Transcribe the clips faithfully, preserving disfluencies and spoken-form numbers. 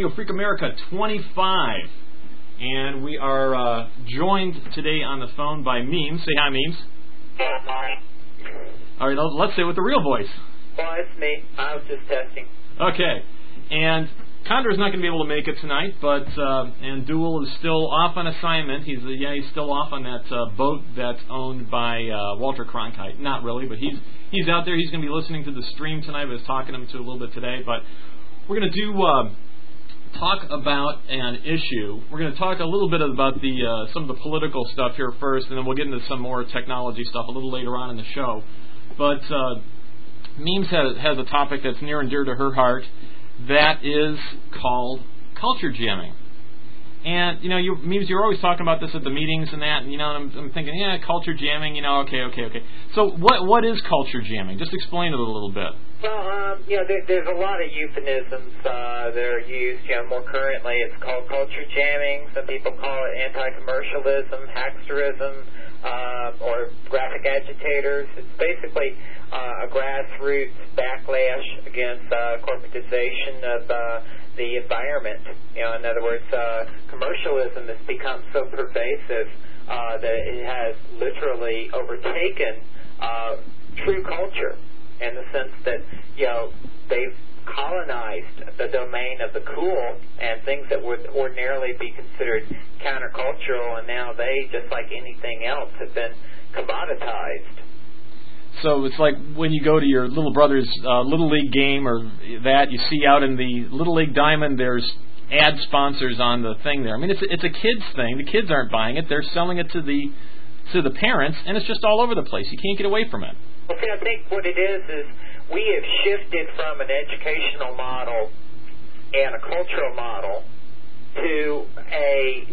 Radio Freak America twenty-five. And we are uh, joined today on the phone by Memes. Say hi, Memes. Hi. All right, let's say it with the real voice. Well, it's me. I was just testing. Okay. And Condor's not going to be able to make it tonight, but uh, and Duel is still off on assignment. He's uh, yeah, he's still off on that uh, boat that's owned by uh, Walter Cronkite. Not really, but he's he's out there. He's going to be listening to the stream tonight. I was talking to him to a little bit today, but we're going to do uh, talk about an issue. We're going to talk a little bit about the uh, some of the political stuff here first, and then we'll get into some more technology stuff a little later on in the show. But uh, Memes has, has a topic that's near and dear to her heart. That is called culture jamming. And, you know, you, Memes, you're always talking about this at the meetings and that, and, you know, and I'm, I'm thinking, yeah, culture jamming, you know, okay, okay, okay. So what what is culture jamming? Just explain it a little bit. Well, um, you know, there, there's a lot of euphemisms uh, that are used, you know, more currently. It's called culture jamming. Some people call it anti-commercialism, hacksterism, uh, or graphic agitators. It's basically uh, a grassroots backlash against uh, corporatization of uh, the environment. You know, in other words, uh, commercialism has become so pervasive uh, that it has literally overtaken uh, true culture, in the sense that, you know, they've colonized the domain of the cool and things that would ordinarily be considered countercultural, and now they, just like anything else, have been commoditized. So it's like when you go to your little brother's uh, Little League game or that, you see out in the Little League Diamond, there's ad sponsors on the thing there. I mean, it's it's a kid's thing. The kids aren't buying it. They're selling it to the to the parents, and it's just all over the place. You can't get away from it. Well, see, I think what it is is we have shifted from an educational model and a cultural model to a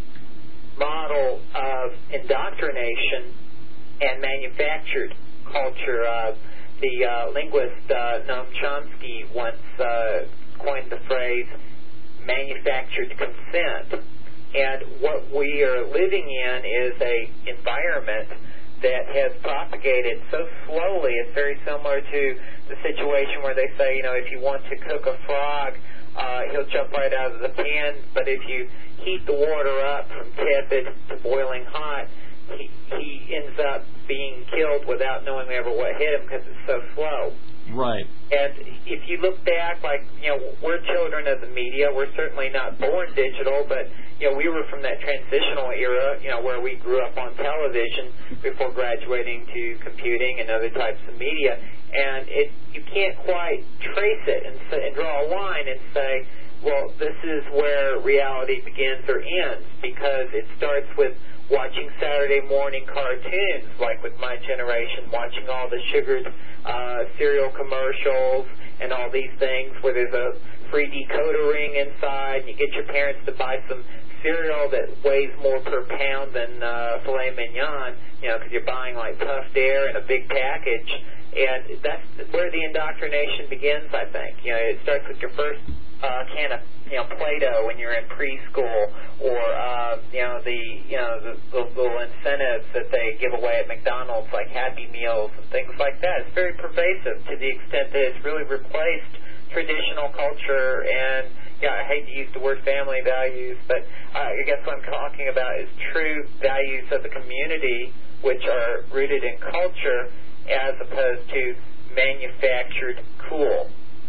model of indoctrination and manufactured culture. Uh, the uh, linguist uh, Noam Chomsky once uh, coined the phrase manufactured consent. And what we are living in is a environment that has propagated so slowly. It's very similar to the situation where they say, you know, if you want to cook a frog, uh, he'll jump right out of the pan, but if you heat the water up from tepid to boiling hot, he, he ends up being killed without knowing ever what hit him because it's so slow. Right. And if you look back, like, you know, we're children of the media. We're certainly not born digital, but, you know, we were from that transitional era, you know, where we grew up on television before graduating to computing and other types of media. And it you can't quite trace it and, and draw a line and say, well, this is where reality begins or ends, because it starts with watching Saturday morning cartoons, like with my generation, watching all the sugared uh, cereal commercials and all these things where there's a free decoder ring inside, and you get your parents to buy some cereal that weighs more per pound than uh, filet mignon, you know, because you're buying like puffed air in a big package. And that's where the indoctrination begins, I think. You know, it starts with your first uh, can of, you know, Play-Doh when you're in preschool, or uh, you know the you know the, the little incentives that they give away at McDonald's, like Happy Meals and things like that. It's very pervasive to the extent that it's really replaced traditional culture. And yeah, I hate to use the word family values, but uh, I guess what I'm talking about is true values of the community, which are rooted in culture, as opposed to manufactured cool.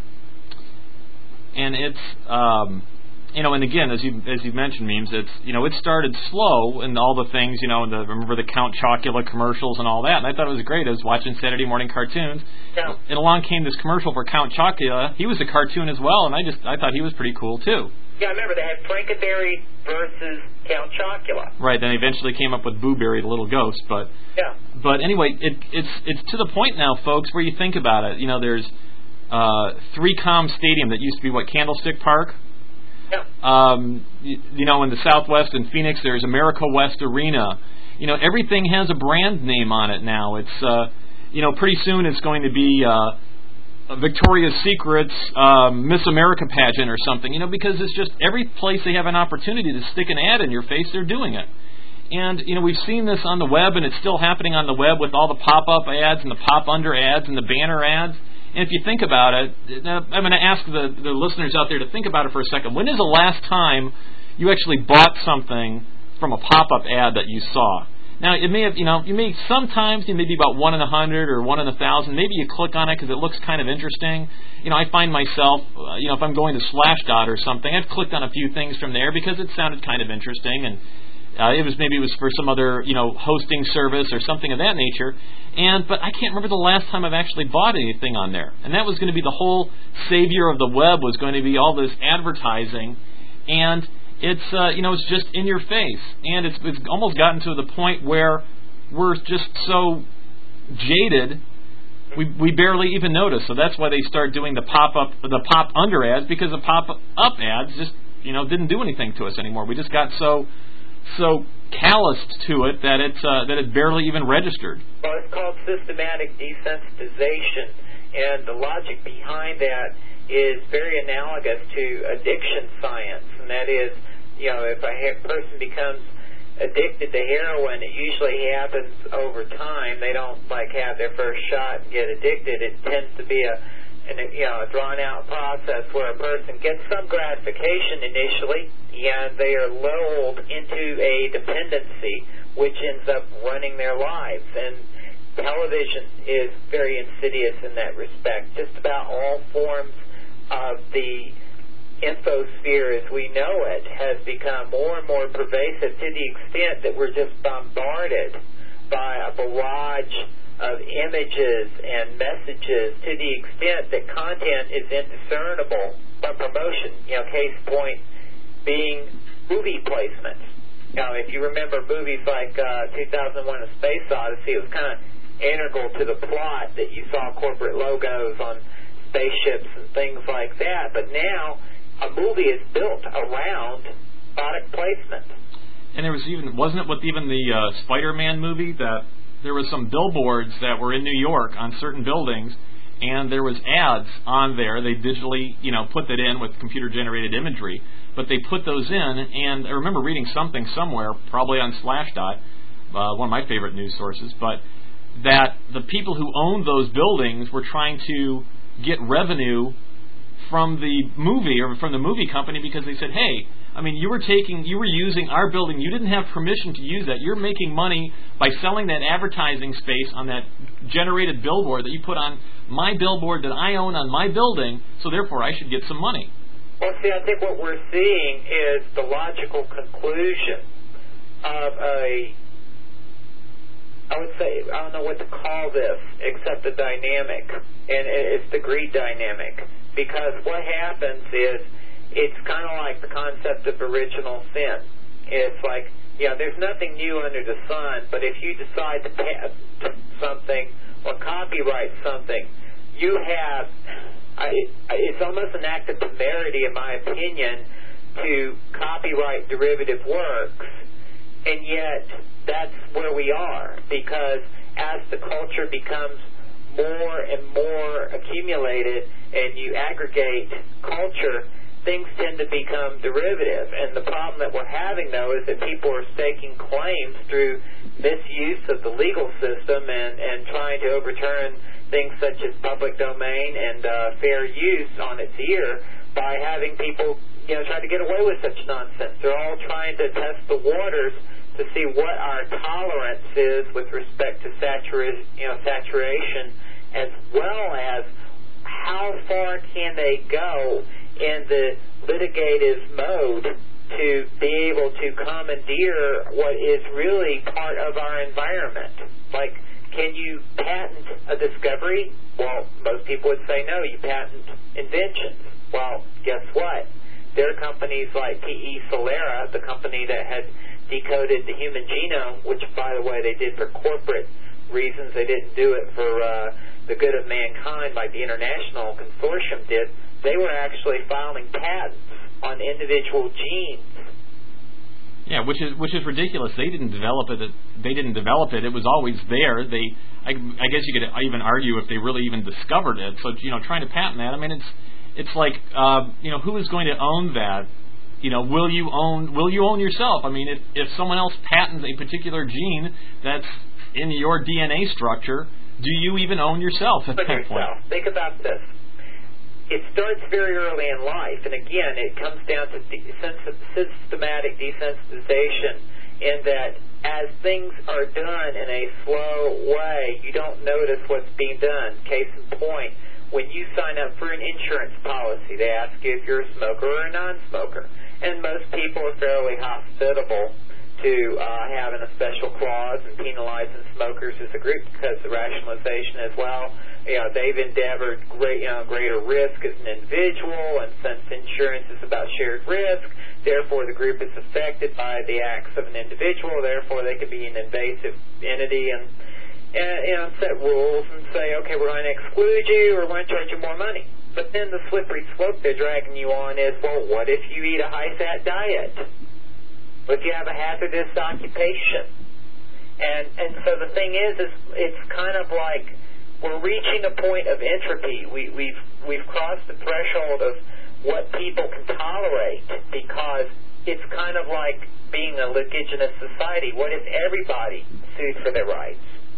And it's, um, you know, and again, as you as you mentioned, Memes, it's, you know, it started slow and all the things, you know, and the, remember the Count Chocula commercials and all that, and I thought it was great. I was watching Saturday morning cartoons, yeah. And along came this commercial for Count Chocula. He was a cartoon as well, and I just I thought he was pretty cool too. Yeah, I remember they had Frankenberry versus Count Chocula. Right. Then eventually came up with Boo Berry, the little ghost, but yeah. But anyway, it, it's it's to the point now, folks, where you think about it. You know, there's Uh, three com Stadium that used to be, what, Candlestick Park? Yeah. Um, you, you know, in the Southwest in Phoenix, there's America West Arena. You know, everything has a brand name on it now. It's, uh, you know, pretty soon it's going to be uh, Victoria's Secret's um, Miss America pageant or something, you know, because it's just every place they have an opportunity to stick an ad in your face, they're doing it. And, you know, we've seen this on the web, and it's still happening on the web with all the pop-up ads and the pop-under ads and the banner ads. And if you think about it, now I'm going to ask the, the listeners out there to think about it for a second. When is the last time you actually bought something from a pop-up ad that you saw? Now, it may have, you know, you may sometimes you may be about one in a hundred or one in a thousand. Maybe you click on it because it looks kind of interesting. You know, I find myself, uh, you know, if I'm going to Slashdot or something, I've clicked on a few things from there because it sounded kind of interesting, and uh, it was maybe it was for some other, you know, hosting service or something of that nature. And but I can't remember the last time I've actually bought anything on there. And that was going to be the whole savior of the web, was going to be all this advertising, and it's uh, you know it's just in your face, and it's it's almost gotten to the point where we're just so jaded we we barely even notice. So that's why they start doing the pop up the pop under ads, because the pop up ads just you know didn't do anything to us anymore. We just got so so calloused to it that it's uh, that it barely even registered. Well, it's called systematic desensitization, and the logic behind that is very analogous to addiction science, and that is, you know, if a ha- person becomes addicted to heroin, it usually happens over time. They don't like have their first shot and get addicted. It tends to be a, an, you know, a drawn-out process where a person gets some gratification initially, and they are lulled into a dependency, which ends up running their lives. And television is very insidious in that respect. Just about all forms of the infosphere as we know it has become more and more pervasive, to the extent that we're just bombarded by a barrage of images and messages, to the extent that content is indiscernible from promotion. You know, case point being movie placements. Now, if you remember movies like uh, two thousand one: A Space Odyssey, it was kind of integral to the plot that you saw corporate logos on spaceships and things like that. But now a movie is built around product placement. And there was even, wasn't it with even the uh, Spider-Man movie, that there was some billboards that were in New York on certain buildings, and there was ads on there. They digitally, you know, put that in with computer-generated imagery, but they put those in, and I remember reading something somewhere, probably on Slashdot, uh, one of my favorite news sources, but that the people who owned those buildings were trying to get revenue from the movie or from the movie company, because they said, hey, I mean, you were taking, you were using our building. You didn't have permission to use that. You're making money by selling that advertising space on that generated billboard that you put on my billboard that I own on my building, so therefore I should get some money. Well, see, I think what we're seeing is the logical conclusion of a, I would say, I don't know what to call this except a dynamic, and it's the greed dynamic. Because what happens is, it's kind of like the concept of original sin. It's like, yeah, there's nothing new under the sun, but if you decide to patent something or copyright something, you have, I, it's almost an act of temerity, in my opinion, to copyright derivative works, and yet that's where we are, because as the culture becomes more and more accumulated and you aggregate culture, things tend to become derivative. And the problem that we're having, though, is that people are staking claims through misuse of the legal system and, and trying to overturn things such as public domain and uh, fair use on its ear by having people, you know, try to get away with such nonsense. They're all trying to test the waters to see what our tolerance is with respect to satura- you know, saturation, as well as how far can they go in the litigative mode to be able to commandeer what is really part of our environment. Like, can you patent a discovery? Well, most people would say no, you patent inventions. Well, guess what? There are companies like P E Solera, the company that had decoded the human genome, which, by the way, they did for corporate reasons. They didn't do it for uh, the good of mankind like the International Consortium did. They were actually filing patents on individual genes. Yeah, which is which is ridiculous. They didn't develop it. They didn't develop it. It was always there. They, I, I guess you could even argue if they really even discovered it. So, you know, trying to patent that, I mean, it's it's like, uh, you know, who is going to own that? You know, will you own will you own yourself? I mean, if if someone else patents a particular gene that's in your D N A structure, do you even own yourself at But that point? yourself. Think about this. It starts very early in life, and again, it comes down to de- sens- systematic desensitization in that as things are done in a slow way, you don't notice what's being done. Case in point, when you sign up for an insurance policy, they ask you if you're a smoker or a non-smoker. And most people are fairly hospitable to uh, having a special clause and penalizing smokers as a group because the rationalization as well, you know, they've endeavored great, you know, greater risk as an individual, and since insurance is about shared risk, therefore the group is affected by the acts of an individual, therefore they can be an invasive entity and, and you know, set rules and say, okay, we're going to exclude you or we're going to charge you more money. But then the slippery slope they're dragging you on is, well, what if you eat a high-fat diet? What if you have a hazardous occupation? And and so the thing is, is it's kind of like we're reaching a point of entropy. We, we've we've crossed the threshold of what people can tolerate because it's kind of like being a litigious society. What if everybody sued for their rights?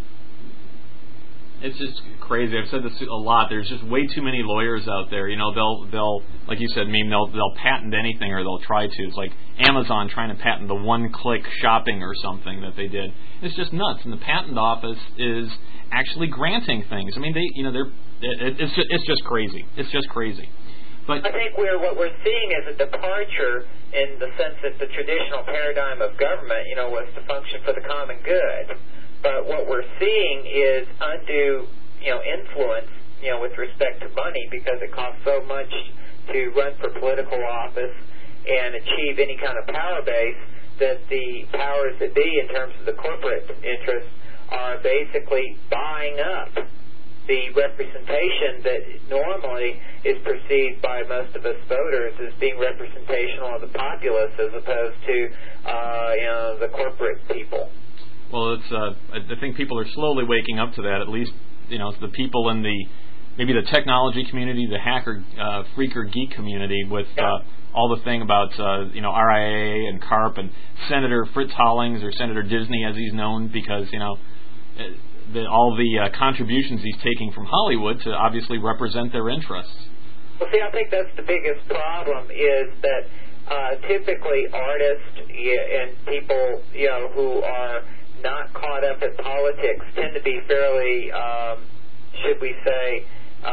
It's just crazy. I've said this a lot. There's just way too many lawyers out there. You know, they'll they'll like you said, Meme, they'll they'll patent anything or they'll try to. It's like Amazon trying to patent the one-click shopping or something that they did. It's just nuts. And the patent office is actually granting things. I mean, they you know they're it, it's just, it's just crazy. It's just crazy. But I think we're what we're seeing is a departure in the sense that the traditional paradigm of government, you know, was to function for the common good. But what we're seeing is undue, you know, influence, you know, with respect to money because it costs so much to run for political office and achieve any kind of power base that the powers that be in terms of the corporate interests are basically buying up the representation that normally is perceived by most of us voters as being representational of the populace as opposed to, uh, you know, the corporate people. Well, it's. Uh, I think people are slowly waking up to that. At least, you know, the people in the maybe the technology community, the hacker, uh, freaker, geek community, with uh, all the thing about uh, you know R I A and CARP and Senator Fritz Hollings or Senator Disney, as he's known, because you know the, all the uh, contributions he's taking from Hollywood to obviously represent their interests. Well, see, I think that's the biggest problem is that uh, typically artists yeah, and people you know who are not caught up in politics tend to be fairly, um, should we say,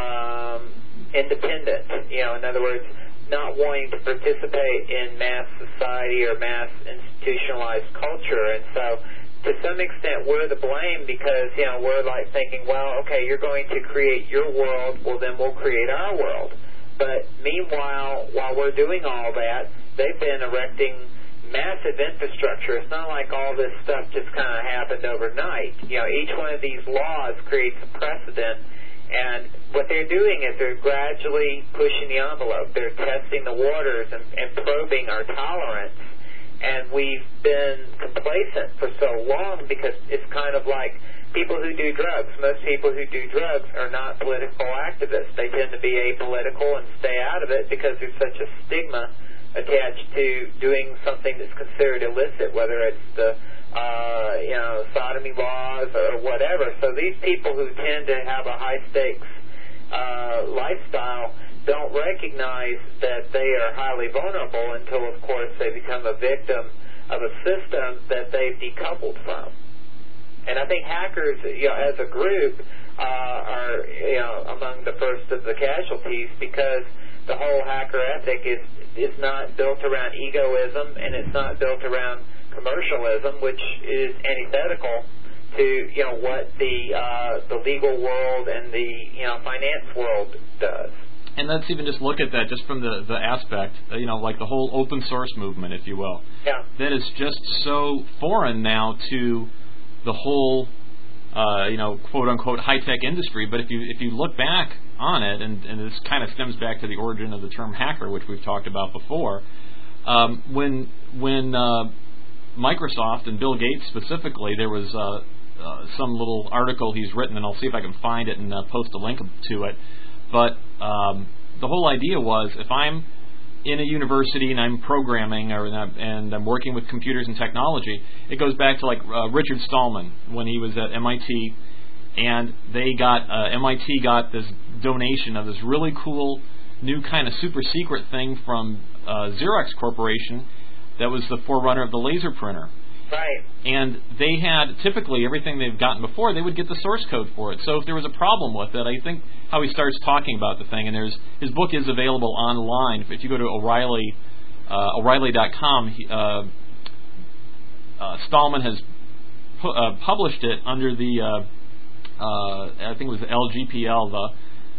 um, independent. You know, in other words, not wanting to participate in mass society or mass institutionalized culture. And so, to some extent, we're the blame because, you know, we're like thinking, well, okay, you're going to create your world, well, then we'll create our world. But meanwhile, while we're doing all that, they've been erecting massive infrastructure. It's not like all this stuff just kind of happened overnight. You know, each one of these laws creates a precedent, and what they're doing is they're gradually pushing the envelope. They're testing the waters and, and probing our tolerance, and we've been complacent for so long because it's kind of like people who do drugs. Most people who do drugs are not political activists. They tend to be apolitical and stay out of it because there's such a stigma attached to doing something that's considered illicit, whether it's the uh, you know sodomy laws or whatever. So these people who tend to have a high stakes uh, lifestyle don't recognize that they are highly vulnerable until, of course, they become a victim of a system that they've decoupled from. And I think hackers, you know, as a group, uh, are you know among the first of the casualties because the whole hacker ethic is is not built around egoism and it's not built around commercialism, which is antithetical to you know what the uh, the legal world and the you know finance world does. And let's even just look at that just from the the aspect, you know, like the whole open source movement, if you will. Yeah. That is just so foreign now to the whole, uh, you know, quote unquote high tech industry. But if you if you look back on it, and, and this kind of stems back to the origin of the term hacker, which we've talked about before, um, when when uh, Microsoft and Bill Gates specifically, there was uh, uh, some little article he's written, and I'll see if I can find it and uh, post a link to it. But um, the whole idea was, if I'm in a university and I'm programming or and I'm working with computers and technology, it goes back to like uh, Richard Stallman when he was at M I T. and they got uh, M I T got this donation of this really cool new kind of super secret thing from uh, Xerox Corporation that was the forerunner of the laser printer. Right. And they had, typically, everything they've gotten before, they would get the source code for it. So if there was a problem with it, I think how he starts talking about the thing, and there's his book is available online. If you go to O'Reilly, uh, O'Reilly dot com, he, uh, uh, Stallman has pu- uh, published it under the, uh, uh, I think it was the L G P L, the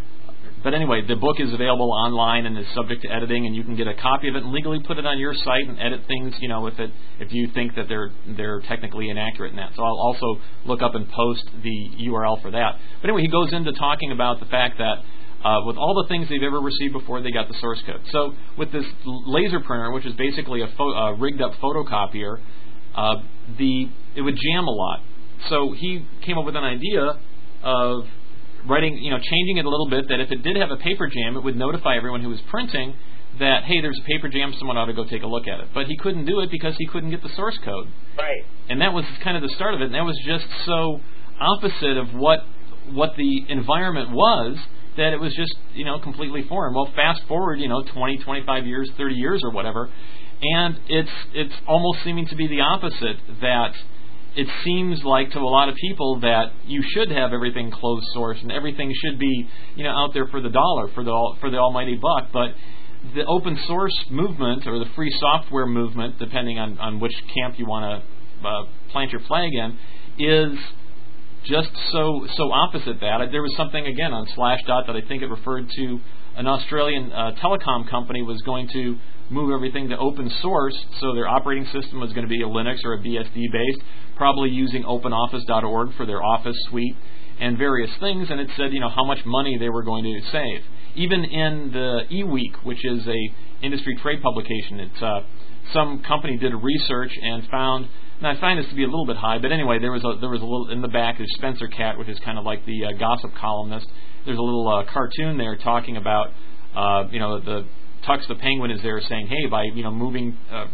But anyway, the book is available online and is subject to editing, and you can get a copy of it and legally put it on your site and edit things, you know, if it if you think that they're they're technically inaccurate in that. So I'll also look up and post the U R L for that. But anyway, he goes into talking about the fact that uh, with all the things they've ever received before, they got the source code. So with this laser printer, which is basically a pho- uh, rigged up photocopier, uh, the it would jam a lot. So he came up with an idea of writing, you know, changing it a little bit, that if it did have a paper jam, it would notify everyone who was printing that, hey, there's a paper jam, someone ought to go take a look at it. But he couldn't do it because he couldn't get the source code. Right. And that was kind of the start of it, and that was just so opposite of what what the environment was that it was just, you know, completely foreign. Well, fast forward, you know, twenty, twenty-five years, thirty years or whatever, and it's it's almost seeming to be the opposite, that it seems like to a lot of people that you should have everything closed source and everything should be, you know, out there for the dollar, for the for the almighty buck. But the open source movement, or the free software movement, depending on, on which camp you want to uh, plant your flag in, is just so so opposite that. There was something, again, on Slashdot that I think it referred to an Australian uh, telecom company was going to move everything to open source, so their operating system was going to be a Linux or a B S D based, probably using open office dot org for their Office suite and various things, and it said, you know, how much money they were going to save. Even in the eWeek, which is a industry trade publication, it's uh, some company did a research and found, and I find this to be a little bit high, but anyway, there was a there was a little in the back. There's Spencer Cat, which is kind of like the uh, gossip columnist. There's a little uh, cartoon there talking about, uh, you know, the Tux the Penguin is there saying, hey, by, you know, moving uh,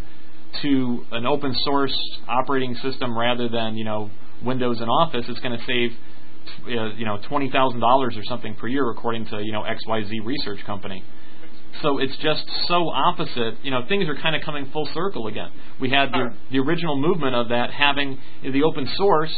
to an open source operating system rather than, you know, Windows and Office, it's going to save, uh, you know, twenty thousand dollars or something per year, according to, you know, X Y Z research company. So it's just so opposite. You know, things are kind of coming full circle again. We had the, the original movement of that having the open source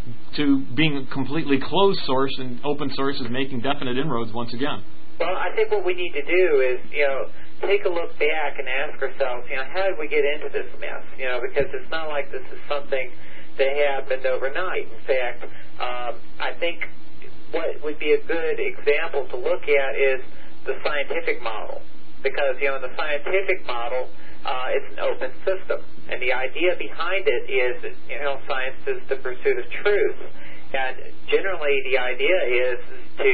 to being completely closed source, and open source is making definite inroads once again. Well, I think what we need to do is, you know, take a look back and ask ourselves, you know, how did we get into this mess? You know, because it's not like this is something that happened overnight. In fact, um, I think what would be a good example to look at is the scientific model. Because, you know, in the scientific model, uh, it's an open system. And the idea behind it is that, you know, science is the pursuit of truth. And generally the idea is, is to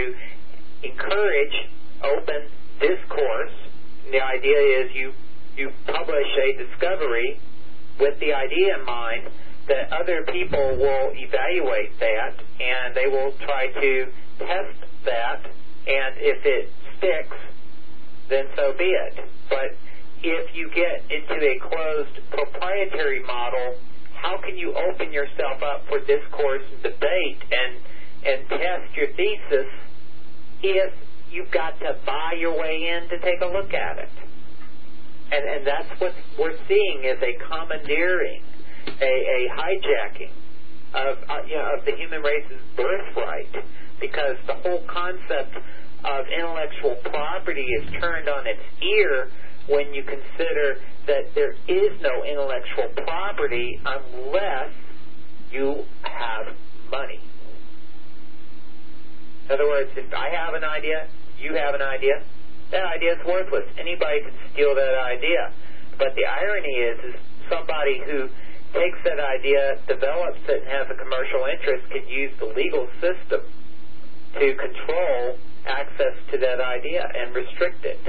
encourage open discourse. The idea is you you publish a discovery with the idea in mind that other people will evaluate that, and they will try to test that, and if it sticks, then so be it. But if you get into a closed proprietary model, how can you open yourself up for discourse and debate and and test your thesis if you've got to buy your way in to take a look at it? And and that's what we're seeing is a commandeering, a, a hijacking of uh, you know, of the human race's birthright, because the whole concept of intellectual property is turned on its ear when you consider that there is no intellectual property unless you have money. In other words, if I have an idea, you have an idea, that idea is worthless. Anybody can steal that idea. But the irony is, is somebody who takes that idea, develops it, and has a commercial interest can use the legal system to control access to that idea and restrict it.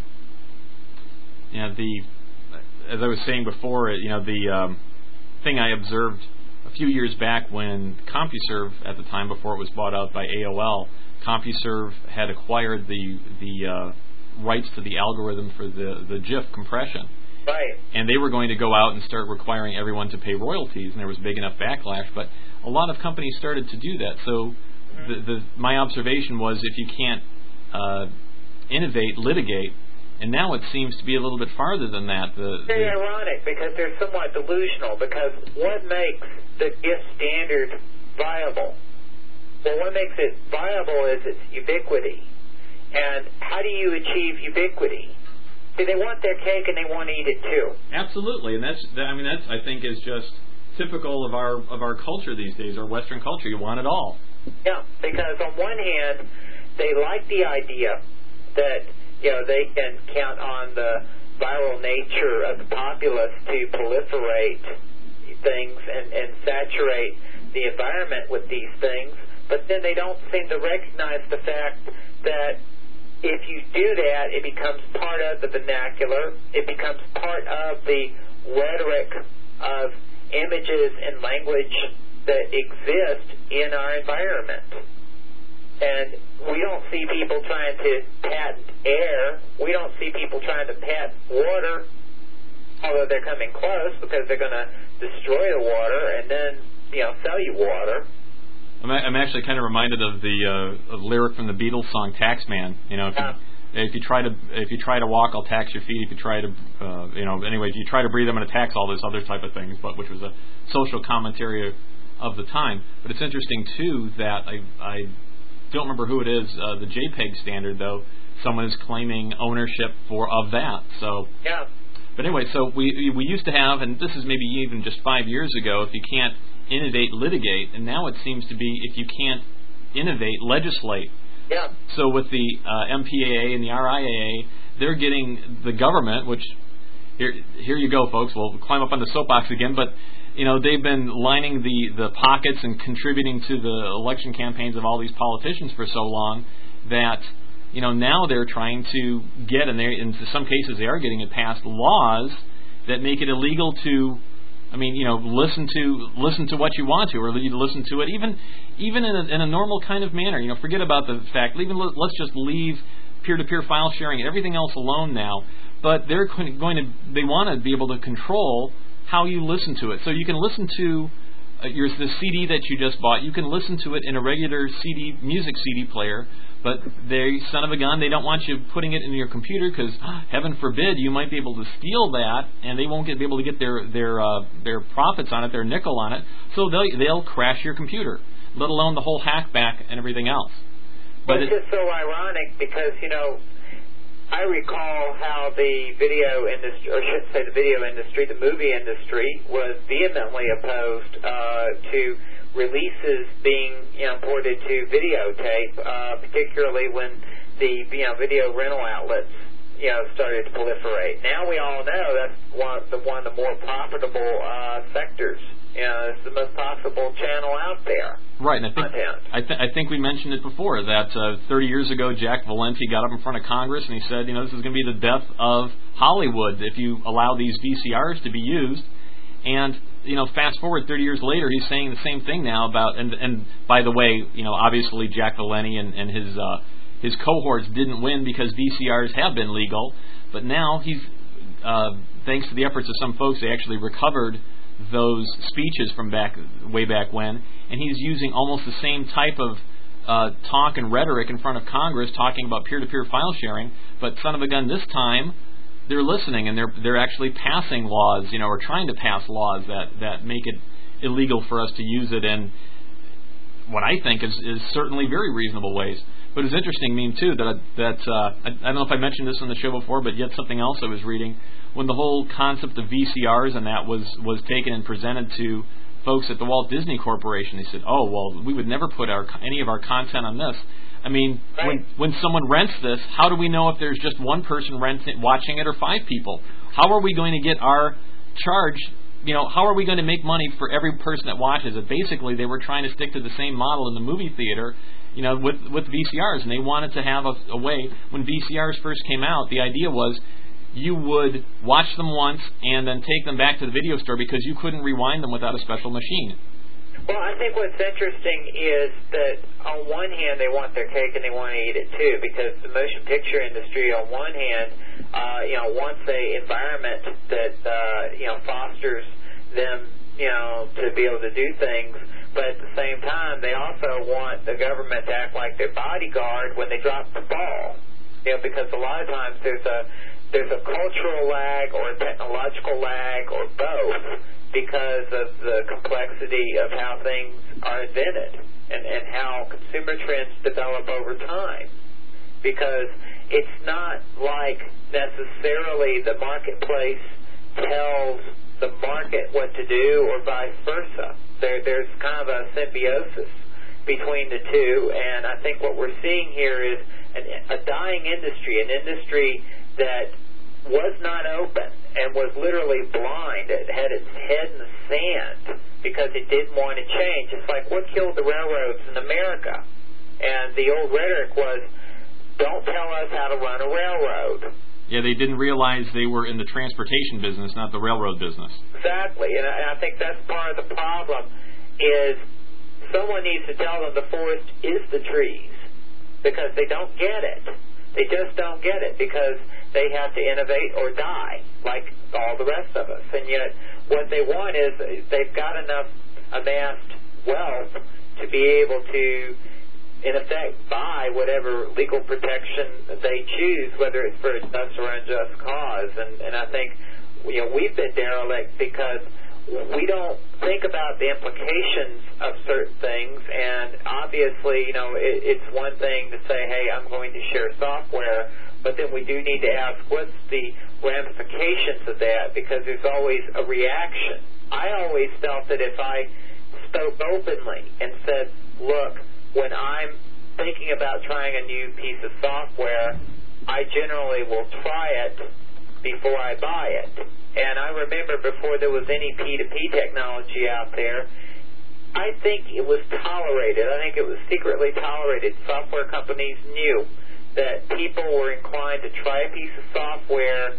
Yeah, the as I was saying before, you know, the um, thing I observed a few years back when CompuServe, at the time before it was bought out by A O L, CompuServe had acquired the the uh, rights to the algorithm for the, the GIF compression. Right. And they were going to go out and start requiring everyone to pay royalties, and there was big enough backlash, but a lot of companies started to do that. So the, the, my observation was if you can't uh, innovate, litigate, and now it seems to be a little bit farther than that. The, Very the ironic because they're somewhat delusional because what makes the gift standard viable? Well, what makes it viable is its ubiquity. And how do you achieve ubiquity? See, they want their cake and they want to eat it too. Absolutely, and that's that, I mean that's I think is just typical of our of our culture these days, our Western culture. You want it all. Yeah, because on one hand, they like the idea that you know they can count on the viral nature of the populace to proliferate things and, and saturate the environment with these things, but then they don't seem to recognize the fact that if you do that, it becomes part of the vernacular. It becomes part of the rhetoric of images and language that exist in our environment. And we don't see people trying to patent air. We don't see people trying to patent water, although they're coming close because they're going to destroy the water and then, you know, sell you water. I'm actually kind of reminded of the uh, of lyric from the Beatles song "Taxman." You know, if you, Yeah. if you try to if you try to walk, I'll tax your feet. If you try to, uh, you know, anyway, if you try to breathe, I'm going to tax all this other type of things. But which was a social commentary of the time. But it's interesting too that I I don't remember who it is. Uh, the JPEG standard, though, someone is claiming ownership for of that. So yeah. But anyway, so we we used to have, and this is maybe even just five years ago, if you can't innovate, litigate, and now it seems to be if you can't innovate, legislate. Yeah. So with the uh, M P A A and the R I A A, they're getting the government, which here here you go, folks. We'll climb up on the soapbox again, but you know they've been lining the the pockets and contributing to the election campaigns of all these politicians for so long that you know now they're trying to get, and they in some cases they are getting it passed, laws that make it illegal to. I mean, you know, listen to listen to what you want to, or you listen to it even even in a, in a normal kind of manner. You know, forget about the fact. Even let's just leave peer-to-peer file sharing and everything else alone now. But they're going to they want to be able to control how you listen to it. So you can listen to uh, your the C D that you just bought. You can listen to it in a regular C D music C D player. But they, son of a gun, they don't want you putting it in your computer because, heaven forbid, you might be able to steal that, and they won't get, be able to get their their uh, their profits on it, their nickel on it. So they'll they'll crash your computer, let alone the whole hackback and everything else. But it's just so ironic because you know, I recall how the video industry, or I should say the video industry, the movie industry, was vehemently opposed uh, to releases being you know, ported to videotape, uh, particularly when the you know video rental outlets you know started to proliferate. Now we all know that's one of the one of the more profitable uh, sectors. You know, it's the most profitable channel out there. Right, and I think I, th- I think we mentioned it before that uh, thirty years ago, Jack Valenti got up in front of Congress and he said, you know, this is going to be the death of Hollywood if you allow these V C Rs to be used. And you know, fast forward thirty years later, he's saying the same thing now about. And, and by the way, you know, obviously Jack Valenti and, and his uh, his cohorts didn't win because V C Rs have been legal. But now he's, uh, thanks to the efforts of some folks, they actually recovered those speeches from back way back when, and he's using almost the same type of uh, talk and rhetoric in front of Congress, talking about peer-to-peer file sharing. But son of a gun, this time they're listening and they're they're actually passing laws, you know, or trying to pass laws that, that make it illegal for us to use it in what I think is, is certainly very reasonable ways. But it's interesting, Meme, too, that that uh, I, I don't know if I mentioned this on the show before, but yet something else I was reading when the whole concept of V C Rs and that was was taken and presented to folks at the Walt Disney Corporation. They said, "Oh, well, we would never put our any of our content on this." I mean, right. when when someone rents this, how do we know if there's just one person renting, watching it, or five people? How are we going to get our charge? You know, how are we going to make money for every person that watches it? Basically, they were trying to stick to the same model in the movie theater, you know, with with V C Rs, and they wanted to have a, a way. When V C Rs first came out, the idea was you would watch them once and then take them back to the video store because you couldn't rewind them without a special machine. Well, I think what's interesting is that on one hand they want their cake and they want to eat it too, because the motion picture industry on one hand, uh, you know, wants a environment that uh, you know fosters them, you know, to be able to do things, but at the same time, they also want the government to act like their bodyguard when they drop the ball. You know, because a lot of times there's a there's a cultural lag or a technological lag or both because of the complexity of how things are invented and, and how consumer trends develop over time. Because it's not like necessarily the marketplace tells the market what to do or vice versa. There, there's kind of a symbiosis between the two, and I think what we're seeing here is an, a dying industry, an industry that was not open and was literally blind. It had its head in the sand because it didn't want to change. It's like what killed the railroads in America. And the old rhetoric was, don't tell us how to run a railroad. Yeah, they didn't realize they were in the transportation business, not the railroad business. Exactly, and I, and I think that's part of the problem is someone needs to tell them the forest is the trees because they don't get it. They just don't get it because they have to innovate or die like all the rest of us. And yet what they want is they've got enough amassed wealth to be able to, in effect, buy whatever legal protection they choose, whether it's for a just or unjust cause. And, and I think, you know, we've been derelict because we don't think about the implications of certain things. And obviously, you know, it, it's one thing to say, hey, I'm going to share software, but then we do need to ask what's the ramifications of that, because there's always a reaction. I always felt that if I spoke openly and said, look, when I'm thinking about trying a new piece of software, I generally will try it before I buy it. And I remember before there was any P two P technology out there, I think it was tolerated. I think it was secretly tolerated. Software companies knew that people were inclined to try a piece of software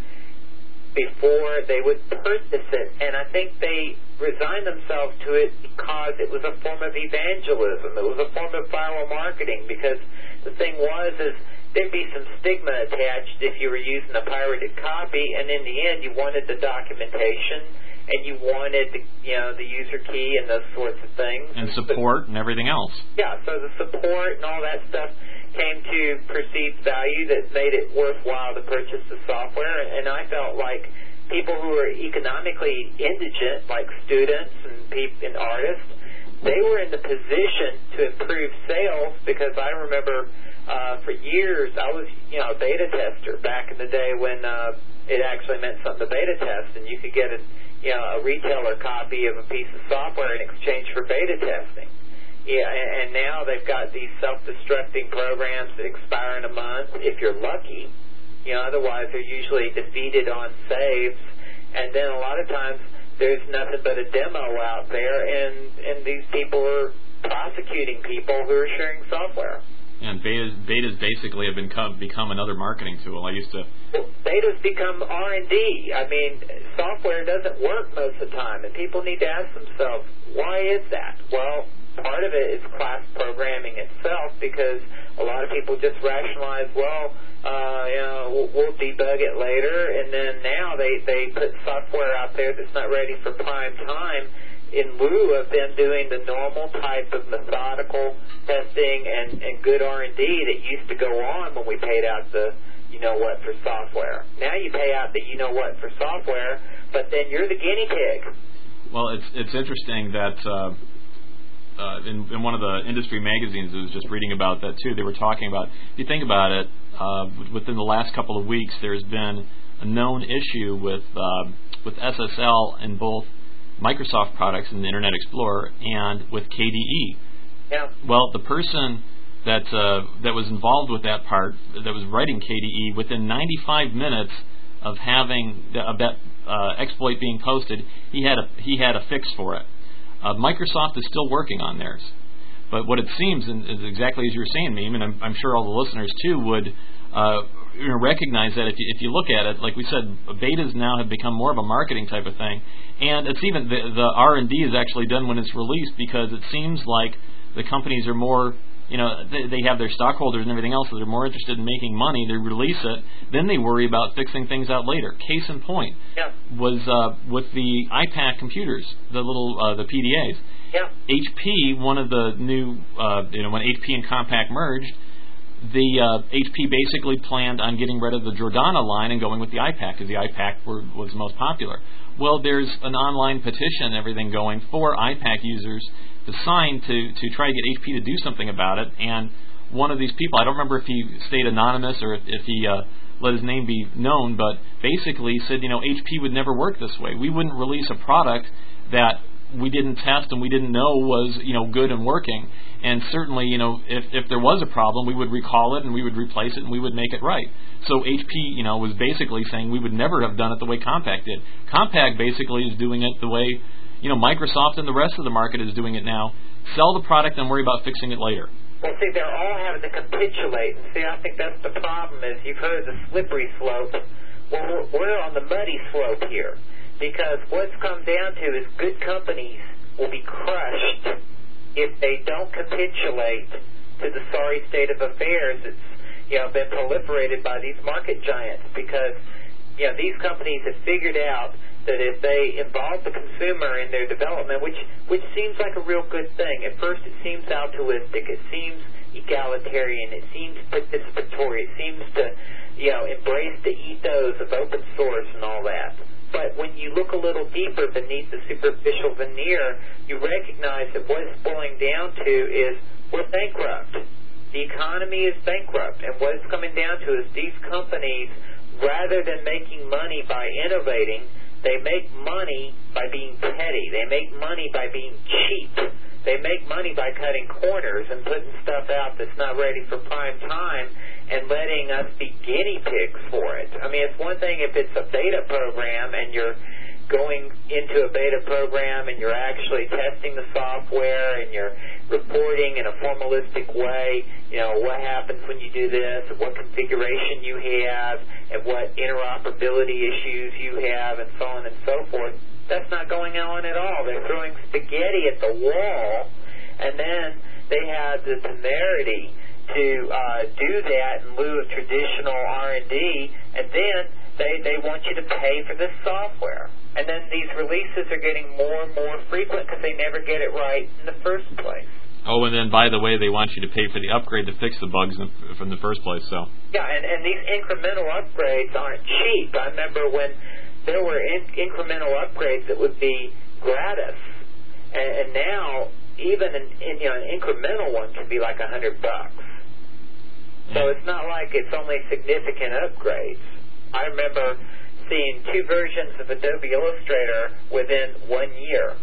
before they would purchase it. And I think they resigned themselves to it because it was a form of evangelism. It was a form of viral marketing, because the thing was is there'd be some stigma attached if you were using a pirated copy, and in the end you wanted the documentation and you wanted the, you know, the user key and those sorts of things. And support and everything else. Yeah, so the support and all that stuff came to perceived value that made it worthwhile to purchase the software. And I felt like people who were economically indigent, like students and, pe- and artists, they were in the position to improve sales, because I remember uh, for years I was, you know, a beta tester back in the day when uh, it actually meant something to beta test, and you could get a, you know, a retailer copy of a piece of software in exchange for beta testing. Yeah, and, and now they've got these self-destructing programs that expire in a month, if you're lucky. You know, otherwise they're usually defeated on saves, and then a lot of times there's nothing but a demo out there, and, and these people are prosecuting people who are sharing software. And betas, betas basically have become become another marketing tool. I used to. Well, betas become R and D. I mean, software doesn't work most of the time, and people need to ask themselves, why is that? Well, part of it is class programming itself, because a lot of people just rationalize, well, uh, you know, we'll, we'll debug it later, and then now they, they put software out there that's not ready for prime time in lieu of them doing the normal type of methodical testing and, and good R and D that used to go on when we paid out the you-know-what for software. Now you pay out the you-know-what for software, but then you're the guinea pig. Well, it's it's interesting that uh, uh, in, in one of the industry magazines I was just reading about that, too. They were talking about, if you think about it, uh, within the last couple of weeks, there's been a known issue with uh, with S S L in both Microsoft products in the Internet Explorer and with K D E. Yeah. Well, the person that uh, that was involved with that part, that was writing K D E, within ninety-five minutes of having the, of that uh, exploit being posted, he had a he had a fix for it. Uh, Microsoft is still working on theirs, but what it seems, and is exactly as you were saying, Meme, and I'm, I'm sure all the listeners too would uh, you know, recognize that if you, if you look at it, like we said, betas now have become more of a marketing type of thing, and it's even the, the R and D is actually done when it's released, because it seems like the companies are more you know, they, they have their stockholders and everything else, so they're more interested in making money. They release it, then they worry about fixing things out later. Case in point yeah. was uh, with the iPac computers, the little uh, the P D As. Yeah. H P, one of the new, uh, you know, when H P and Compaq merged, the uh, H P basically planned on getting rid of the Jordana line and going with the iPac because the iPac were, was most popular. Well, there's an online petition and everything going for iPac users to sign to, to try to get H P to do something about it. And one of these people, I don't remember if he stayed anonymous or if, if he uh, let his name be known, but basically said, you know, H P would never work this way. We wouldn't release a product that we didn't test and we didn't know was, you know, good and working. And certainly, you know, if, if there was a problem, we would recall it and we would replace it and we would make it right. So H P, you know, was basically saying we would never have done it the way Compaq did. Compaq basically is doing it the way, you know, Microsoft and the rest of the market is doing it now. Sell the product and worry about fixing it later. Well, see, they're all having to capitulate. And see, I think that's the problem is you've heard of the slippery slope. Well, we're, we're on the muddy slope here because what's come down to is good companies will be crushed if they don't capitulate to the sorry state of affairs that's, you know, been proliferated by these market giants because, you know, these companies have figured out that if they involve the consumer in their development, which which seems like a real good thing. At first it seems altruistic, it seems egalitarian, it seems participatory, it seems to, you know, embrace the ethos of open source and all that. But when you look a little deeper beneath the superficial veneer, you recognize that what it's boiling down to is we're bankrupt. The economy is bankrupt. And what it's coming down to is these companies, rather than making money by innovating, they make money by being petty. They make money by being cheap. They make money by cutting corners and putting stuff out that's not ready for prime time and letting us be guinea pigs for it. I mean, it's one thing if it's a beta program and you're going into a beta program and you're actually testing the software and you're reporting in a formalistic way, you know, what happens when you do this and what configuration you have and what interoperability issues you have and so on and so forth. That's not going on at all. They're throwing spaghetti at the wall, and then they have the temerity to uh, do that in lieu of traditional R and D, and then they, they want you to pay for this software. And then these releases are getting more and more frequent because they never get it right in the first place. Oh, and then, by the way, they want you to pay for the upgrade to fix the bugs in, from the first place. So yeah, and, and these incremental upgrades aren't cheap. I remember when there were in, incremental upgrades that would be gratis, and, and now even an, in, you know, an incremental one can be like a hundred bucks. So it's not like it's only significant upgrades. I remember seeing two versions of Adobe Illustrator within one year.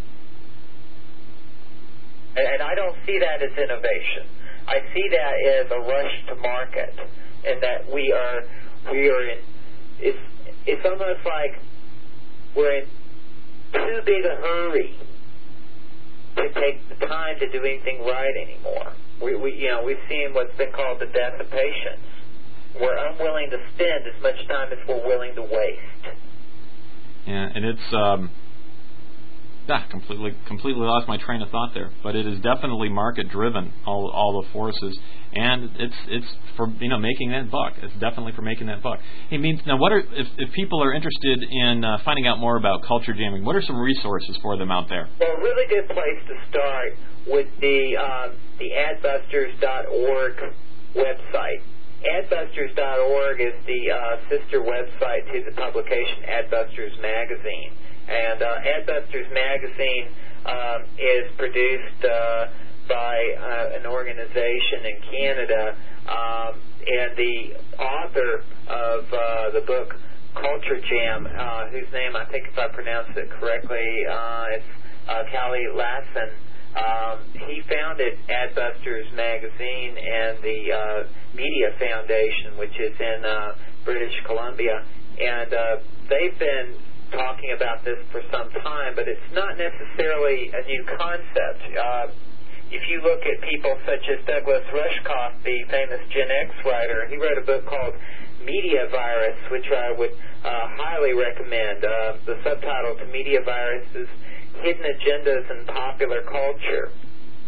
And, and I don't see that as innovation. I see that as a rush to market, and that we are we are in. It's it's almost like we're in too big a hurry to take the time to do anything right anymore. We, we, you know, we've seen what's been called the death of patience. We're unwilling to spend as much time as we're willing to waste. Yeah, and it's um, ah, completely, completely lost my train of thought there. But it is definitely market driven. All, all the forces, and it's, it's for you know making that buck. It's definitely for making that buck. It means now. What are if, if people are interested in uh, finding out more about culture jamming? What are some resources for them out there? Well, a really good place to start would be um, the adbusters dot org website. adbusters dot org is the uh, sister website to the publication Adbusters Magazine. And uh, Adbusters Magazine um, is produced uh, by uh, an organization in Canada, um, and the author of uh, the book Culture Jam, uh, whose name I think if I pronounced it correctly, uh, it's uh, Callie Lasson. Um, he founded Adbusters Magazine and the uh, Media Foundation, which is in uh, British Columbia, and uh, they've been talking about this for some time, but it's not necessarily a new concept. Uh, if you look at people such as Douglas Rushkoff, the famous Gen X writer, he wrote a book called Media Virus, which I would uh, highly recommend. Uh, the subtitle to Media Virus is Hidden Agendas in Popular Culture.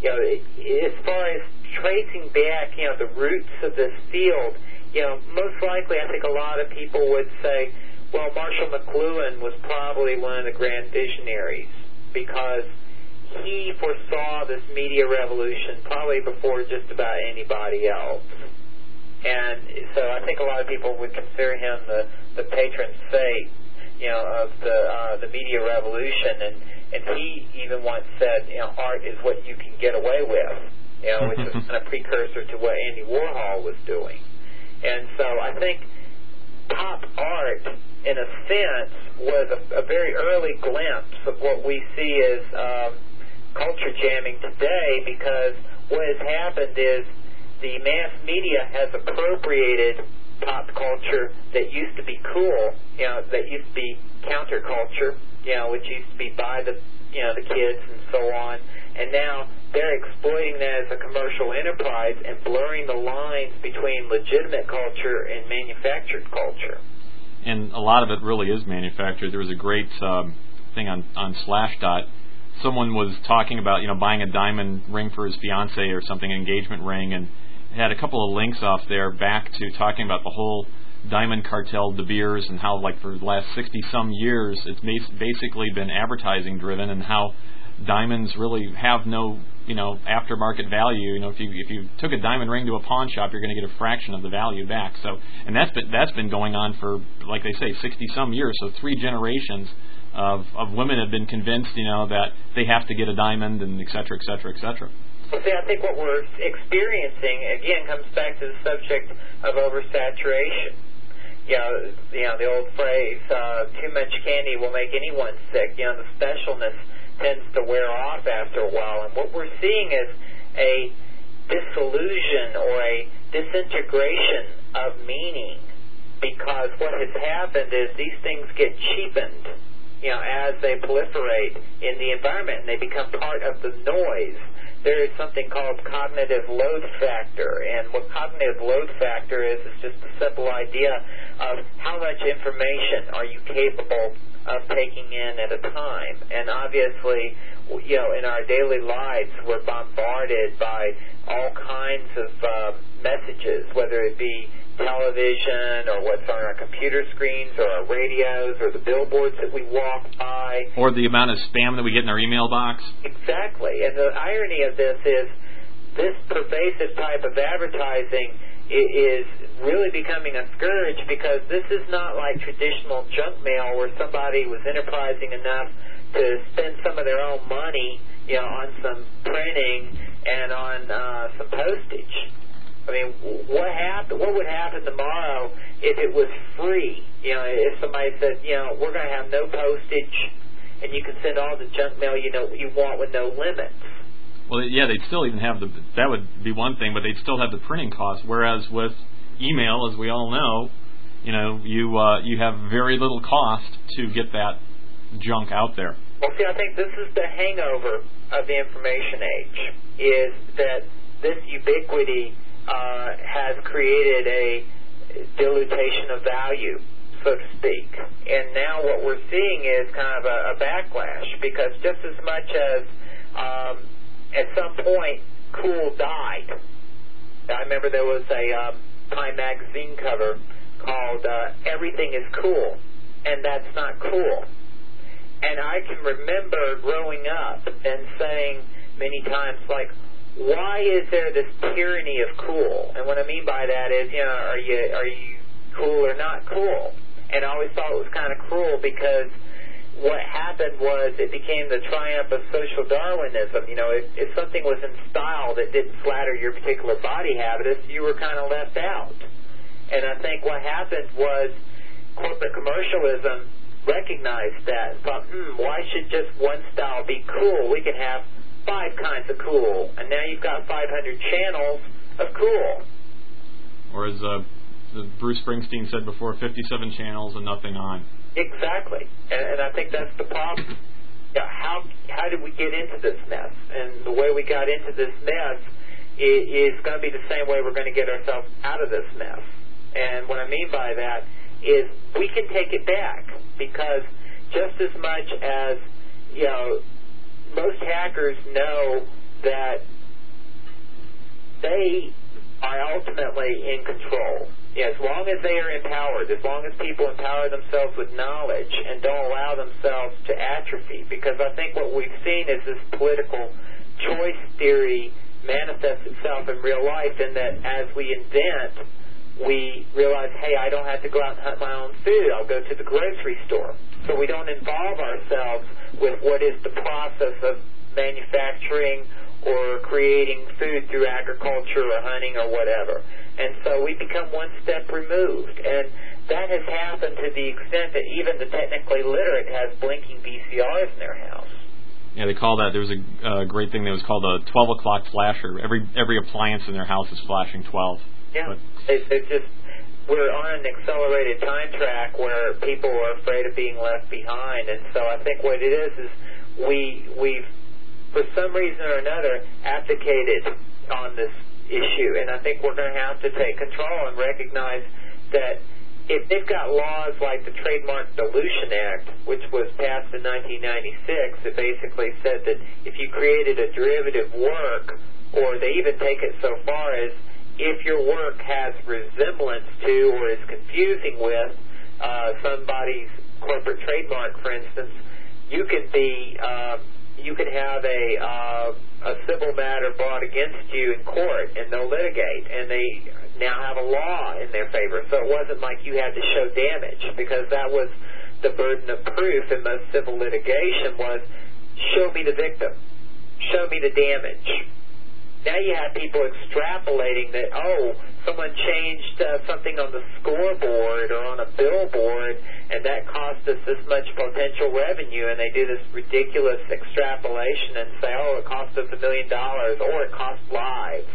you know, as far as tracing back, you know, the roots of this field, you know, most likely I think a lot of people would say, well, Marshall McLuhan was probably one of the grand visionaries because he foresaw this media revolution probably before just about anybody else. And so I think a lot of people would consider him the, the patron saint, you know, of the uh, the media revolution. And, and he even once said, you know, art is what you can get away with, you know, which was kind of precursor to what Andy Warhol was doing. And so I think pop art, in a sense, was a, a very early glimpse of what we see as um, culture jamming today, because what has happened is the mass media has appropriated pop culture that used to be cool, you know, that used to be counterculture, you know, which used to be by the, you know, the kids and so on, and now they're exploiting that as a commercial enterprise and blurring the lines between legitimate culture and manufactured culture. And a lot of it really is manufactured. There was a great um, thing on, on Slashdot. Someone was talking about, you know, buying a diamond ring for his fiance or something, an engagement ring, and had a couple of links off there back to talking about the whole diamond cartel, De Beers, and how, like, for the last sixty-some years, it's basically been advertising-driven, and how diamonds really have no, you know, aftermarket value. You know, if you if you took a diamond ring to a pawn shop, you're going to get a fraction of the value back. So, and that's been that's been going on for, like they say, sixty-some years. So three generations of of women have been convinced, you know, that they have to get a diamond, and et cetera, et cetera, et cetera. Well, see, I think what we're experiencing, again, comes back to the subject of oversaturation. You know, you know the old phrase, uh, too much candy will make anyone sick. You know, the specialness tends to wear off after a while. And what we're seeing is a disillusion or a disintegration of meaning, because what has happened is these things get cheapened, you know, as they proliferate in the environment and they become part of the noise. There is something called cognitive load factor, and what cognitive load factor is is just a simple idea of how much information are you capable of taking in at a time. And obviously, you know, in our daily lives, we're bombarded by all kinds of uh, messages, whether it be television or what's on our computer screens or our radios or the billboards that we walk by. Or the amount of spam that we get in our email box. Exactly. And the irony of this is this pervasive type of advertising is really becoming a scourge, because this is not like traditional junk mail where somebody was enterprising enough to spend some of their own money, you know, on some printing and on uh, some postage. I mean, what happened? What would happen tomorrow if it was free? You know, if somebody said, you know, we're going to have no postage, and you can send all the junk mail you know you want with no limits. Well, yeah, they'd still even have the. That would be one thing, but they'd still have the printing costs. Whereas with email, as we all know, you know, you uh, you have very little cost to get that junk out there. Well, see, I think this is the hangover of the information age, is that this ubiquity Uh, has created a dilution of value, so to speak. And now what we're seeing is kind of a, a backlash, because just as much as um, at some point cool died. I remember there was a um, Time magazine cover called uh, Everything is Cool, and that's not cool. And I can remember growing up and saying many times, like, why is there this tyranny of cool? And what I mean by that is, you know, are you are you cool or not cool? And I always thought it was kind of cruel, because what happened was it became the triumph of social Darwinism. You know, if, if something was in style that didn't flatter your particular body habitus, you were kind of left out. And I think what happened was corporate commercialism recognized that and thought, hmm, why should just one style be cool? We can have five kinds of cool, and now you've got five hundred channels of cool. Or as uh, Bruce Springsteen said before, fifty-seven channels and nothing on. Exactly, and, and I think that's the problem. Yeah, how how did we get into this mess? And the way we got into this mess is, is going to be the same way we're going to get ourselves out of this mess. And what I mean by that is we can take it back, because just as much as, you know, most hackers know that they are ultimately in control. Yeah, as long as they are empowered, as long as people empower themselves with knowledge and don't allow themselves to atrophy, because I think what we've seen is this political choice theory manifests itself in real life in that as we invent, we realize, hey, I don't have to go out and hunt my own food. I'll go to the grocery store. So we don't involve ourselves with what is the process of manufacturing or creating food through agriculture or hunting or whatever. And so we become one step removed. And that has happened to the extent that even the technically literate has blinking V C Rs in their house. Yeah, they call that, there was a uh, great thing that was called a twelve o'clock flasher. Every every appliance in their house is flashing twelve. Yeah, it, it's just, we're on an accelerated time track where people are afraid of being left behind. And so I think what it is is we, we've, for some reason or another, abdicated on this issue, and I think we're going to have to take control and recognize that if they've got laws like the Trademark Dilution Act, which was passed in nineteen ninety-six, it basically said that if you created a derivative work, or they even take it so far as if your work has resemblance to or is confusing with uh, somebody's corporate trademark, for instance, you can be uh, you can have a uh, a civil matter brought against you in court, and they'll litigate, and they now have a law in their favor. So it wasn't like you had to show damage, because that was the burden of proof in most civil litigation was, show me the victim, show me the damage. Now you have people extrapolating that, oh, someone changed uh, something on the scoreboard or on a billboard, and that cost us this much potential revenue, and they do this ridiculous extrapolation and say, oh, it cost us a million dollars, or it cost lives.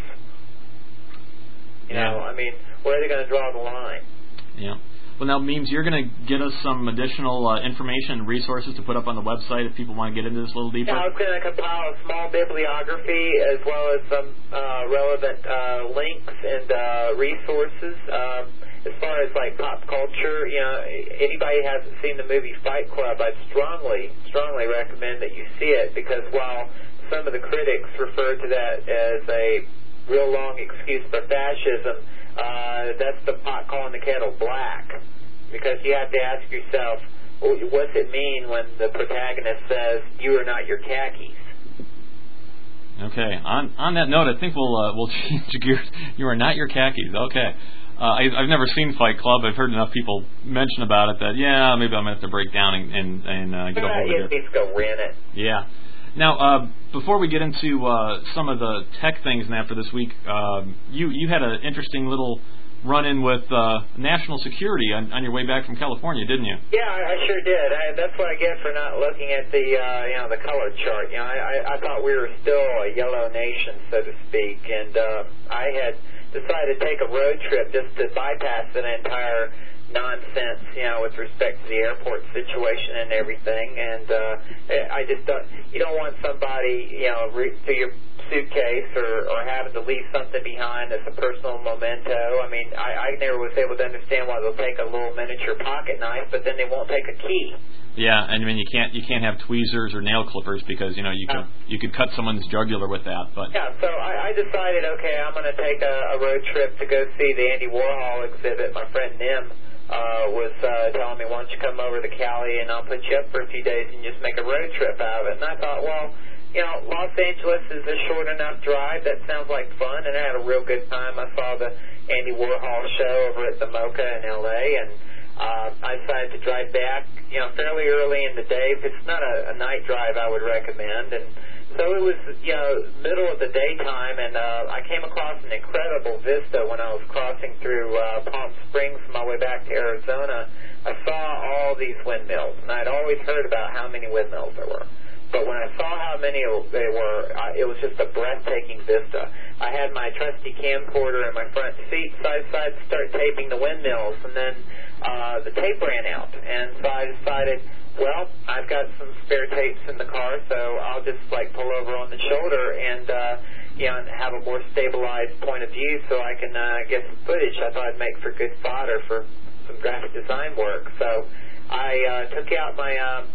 You yeah. know, I mean, where are they going to draw the line? Yeah. Well, now, Memes, you're going to get us some additional uh, information and resources to put up on the website if people want to get into this a little deeper. Yeah, I was going to compile a small bibliography as well as some uh, relevant uh, links and uh, resources. Um, as far as like pop culture, you know, anybody who hasn't seen the movie Fight Club, I'd strongly, strongly recommend that you see it, because while some of the critics refer to that as a real long excuse for fascism, Uh, that's the pot calling the kettle black, because you have to ask yourself, what's it mean when the protagonist says, you are not your khakis? Okay, on on that note, I think we'll uh, we'll change gears. You are not your khakis. Okay. Uh, I, I've never seen Fight Club. I've heard enough people mention about it that, yeah, maybe I'm going to have to break down and, and, and uh, get a hold of it. You need to go rent it. Yeah. Now, uh, before we get into uh, some of the tech things and that for this week, um, you you had an interesting little run-in with uh, national security on, on your way back from California, didn't you? Yeah, I, I sure did. I, that's what I get for not looking at the uh, you know the color chart. You know, I, I, I thought we were still a yellow nation, so to speak, and uh, I had decided to take a road trip just to bypass that entire nonsense, you know, with respect to the airport situation and everything. And uh, I just don't, you don't want somebody, you know, re- through your suitcase or, or having to leave something behind that's a personal memento. I mean, I, I never was able to understand why they'll take a little miniature pocket knife, but then they won't take a key. Yeah, and I mean you can't you can't have tweezers or nail clippers because you know you could uh, you could cut someone's jugular with that. But yeah, so I, I decided, okay, I'm going to take a, a road trip to go see the Andy Warhol exhibit. My friend Nim Uh, was uh, telling me, why don't you come over to Cali and I'll put you up for a few days and just make a road trip out of it. And I thought, well, you know, Los Angeles is a short enough drive. That sounds like fun. And I had a real good time. I saw the Andy Warhol show over at the Mocha in L A, and uh, I decided to drive back, you know, fairly early in the day. If it's not a, a night drive, I would recommend. And so it was, you know, middle of the daytime, and uh, I came across an incredible vista when I was crossing through uh, Palm Springs on my way back to Arizona. I saw all these windmills, and I'd always heard about how many windmills there were. But when I saw how many they were, uh, it was just a breathtaking vista. I had my trusty camcorder in my front seat, so I decided to start taping the windmills, and then uh, the tape ran out, and so I decided, well, I've got some spare tapes in the car, so I'll just like pull over on the shoulder and uh, you know, have a more stabilized point of view so I can uh, get some footage. I thought I'd make for good fodder for some graphic design work. So I uh, took out my um,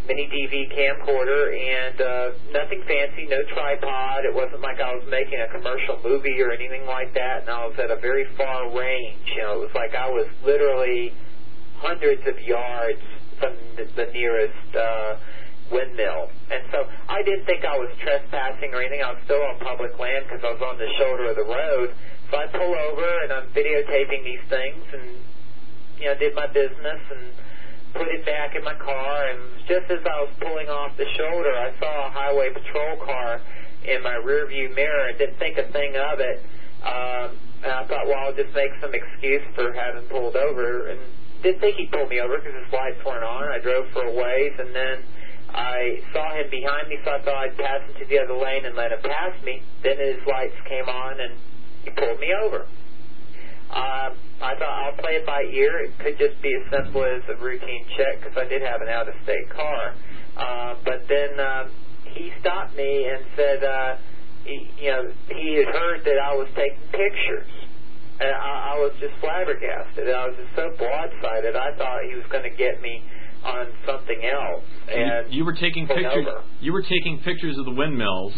mini D V camcorder, and uh, nothing fancy, no tripod. It wasn't like I was making a commercial movie or anything like that, and I was at a very far range. You know, it was like I was literally hundreds of yards from the, the nearest uh, windmill. And so I didn't think I was trespassing or anything. I was still on public land because I was on the shoulder of the road. So I pull over, and I'm videotaping these things, and, you know, did my business and put it back in my car. And just as I was pulling off the shoulder, I saw a highway patrol car in my rearview mirror. I didn't think a thing of it. Um, and I thought, well, I'll just make some excuse for having pulled over. And didn't think he'd pull me over because his lights weren't on. I drove for a ways, and then I saw him behind me, so I thought I'd pass into the other lane and let him pass me. Then his lights came on, and he pulled me over. Uh, I thought I'll play it by ear. It could just be as simple as a routine check because I did have an out-of-state car. Uh, but then um, he stopped me and said, uh, he, you know, he had heard that I was taking pictures. And I, I was just flabbergasted. I was just so broadsided. I thought he was going to get me on something else. And you, you were taking pictures. Over. You were taking pictures of the windmills,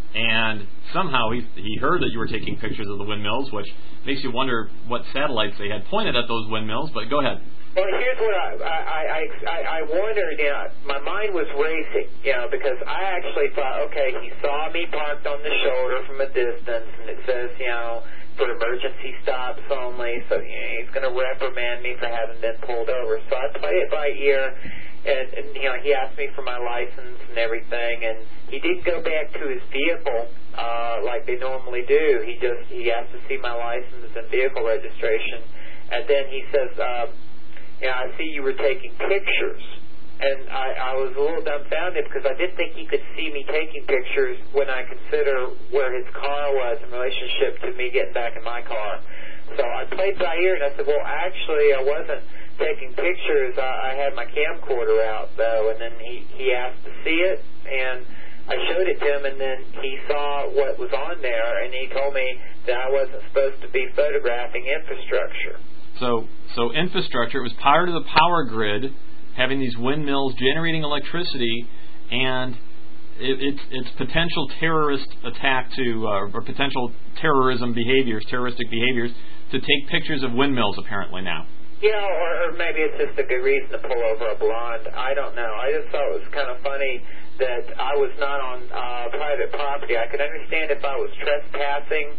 and somehow he he heard that you were taking pictures of the windmills, which makes you wonder what satellites they had pointed at those windmills. But go ahead. Well, here's what I I I I, I wondered. You know, my mind was racing. You know, because I actually thought, okay, he saw me parked on the shoulder from a distance, and it says, you know, for emergency stops only, so you know, he's going to reprimand me for having been pulled over. So I play it by ear, and, and you know, he asked me for my license and everything, and he didn't go back to his vehicle uh, like they normally do. He just he asked to see my license and vehicle registration, and then he says, um, you know, I see you were taking pictures. And I, I was a little dumbfounded because I didn't think he could see me taking pictures when I consider where his car was in relationship to me getting back in my car. So I played by ear, and I said, well, actually, I wasn't taking pictures. I, I had my camcorder out, though. And then he, he asked to see it, and I showed it to him, and then he saw what was on there, and he told me that I wasn't supposed to be photographing infrastructure. So, so infrastructure, it was part of the power grid, having these windmills generating electricity, and it, it's, it's potential terrorist attack to, uh, or potential terrorism behaviors, terroristic behaviors, to take pictures of windmills apparently now. Yeah, or, or maybe it's just a good reason to pull over a blonde. I don't know. I just thought it was kind of funny that I was not on uh, private property. I could understand if I was trespassing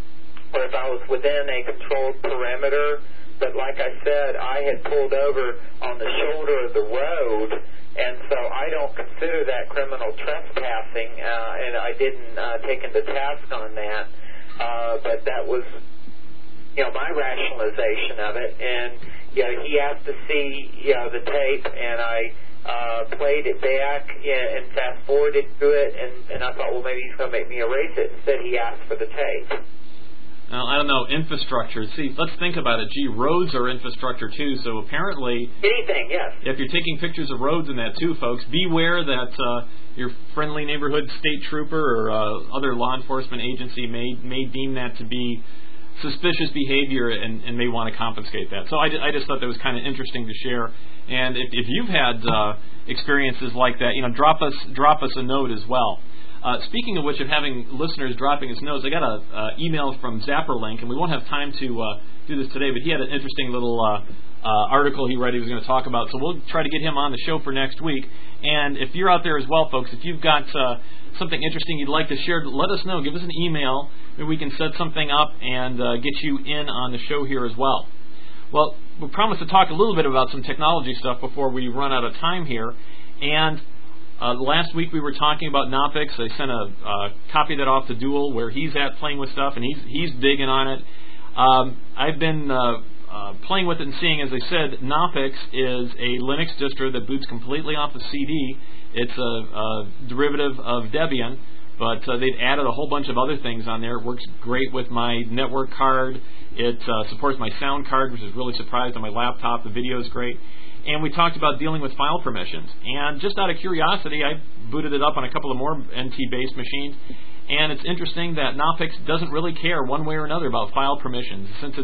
or if I was within a controlled perimeter. But like I said, I had pulled over on the shoulder of the road, and so I don't consider that criminal trespassing, uh, and I didn't uh, take him to task on that. Uh, but that was, you know, my rationalization of it. And, you know, he asked to see, you know, the tape, and I uh, played it back and fast-forwarded through it, and, and I thought, well, maybe he's going to make me erase it. Instead, he asked for the tape. Now, I don't know, infrastructure. See, let's think about it. Gee, roads are infrastructure, too, so apparently... Anything, yes. If you're taking pictures of roads and that, too, folks, beware that uh, your friendly neighborhood state trooper or uh, other law enforcement agency may may deem that to be suspicious behavior and, and may want to confiscate that. So I, I just thought that was kind of interesting to share. And if, if you've had uh, experiences like that, you know, drop us drop us a note as well. Uh, speaking of which, of having listeners dropping us notes, I got an uh, email from Zapperlink, and we won't have time to uh, do this today, but he had an interesting little uh, uh, article he read he was going to talk about, so we'll try to get him on the show for next week. And if you're out there as well, folks, if you've got uh, something interesting you'd like to share, let us know. Give us an email. Maybe we can set something up and uh, get you in on the show here as well. Well, we promised to talk a little bit about some technology stuff before we run out of time here, and Uh, last week we were talking about Knoppix. I sent a uh, copy of that off to Dual where he's at playing with stuff, and he's he's digging on it. Um, I've been uh, uh, playing with it and seeing, as I said, Knoppix is a Linux distro that boots completely off of C D. It's a, a derivative of Debian, but uh, they've added a whole bunch of other things on there. It works great with my network card. It uh, supports my sound card, which is really surprised on my laptop. The video is great. And we talked about dealing with file permissions. And just out of curiosity, I booted it up on a couple of more N T-based machines. And it's interesting that Knoppix doesn't really care one way or another about file permissions. Since it's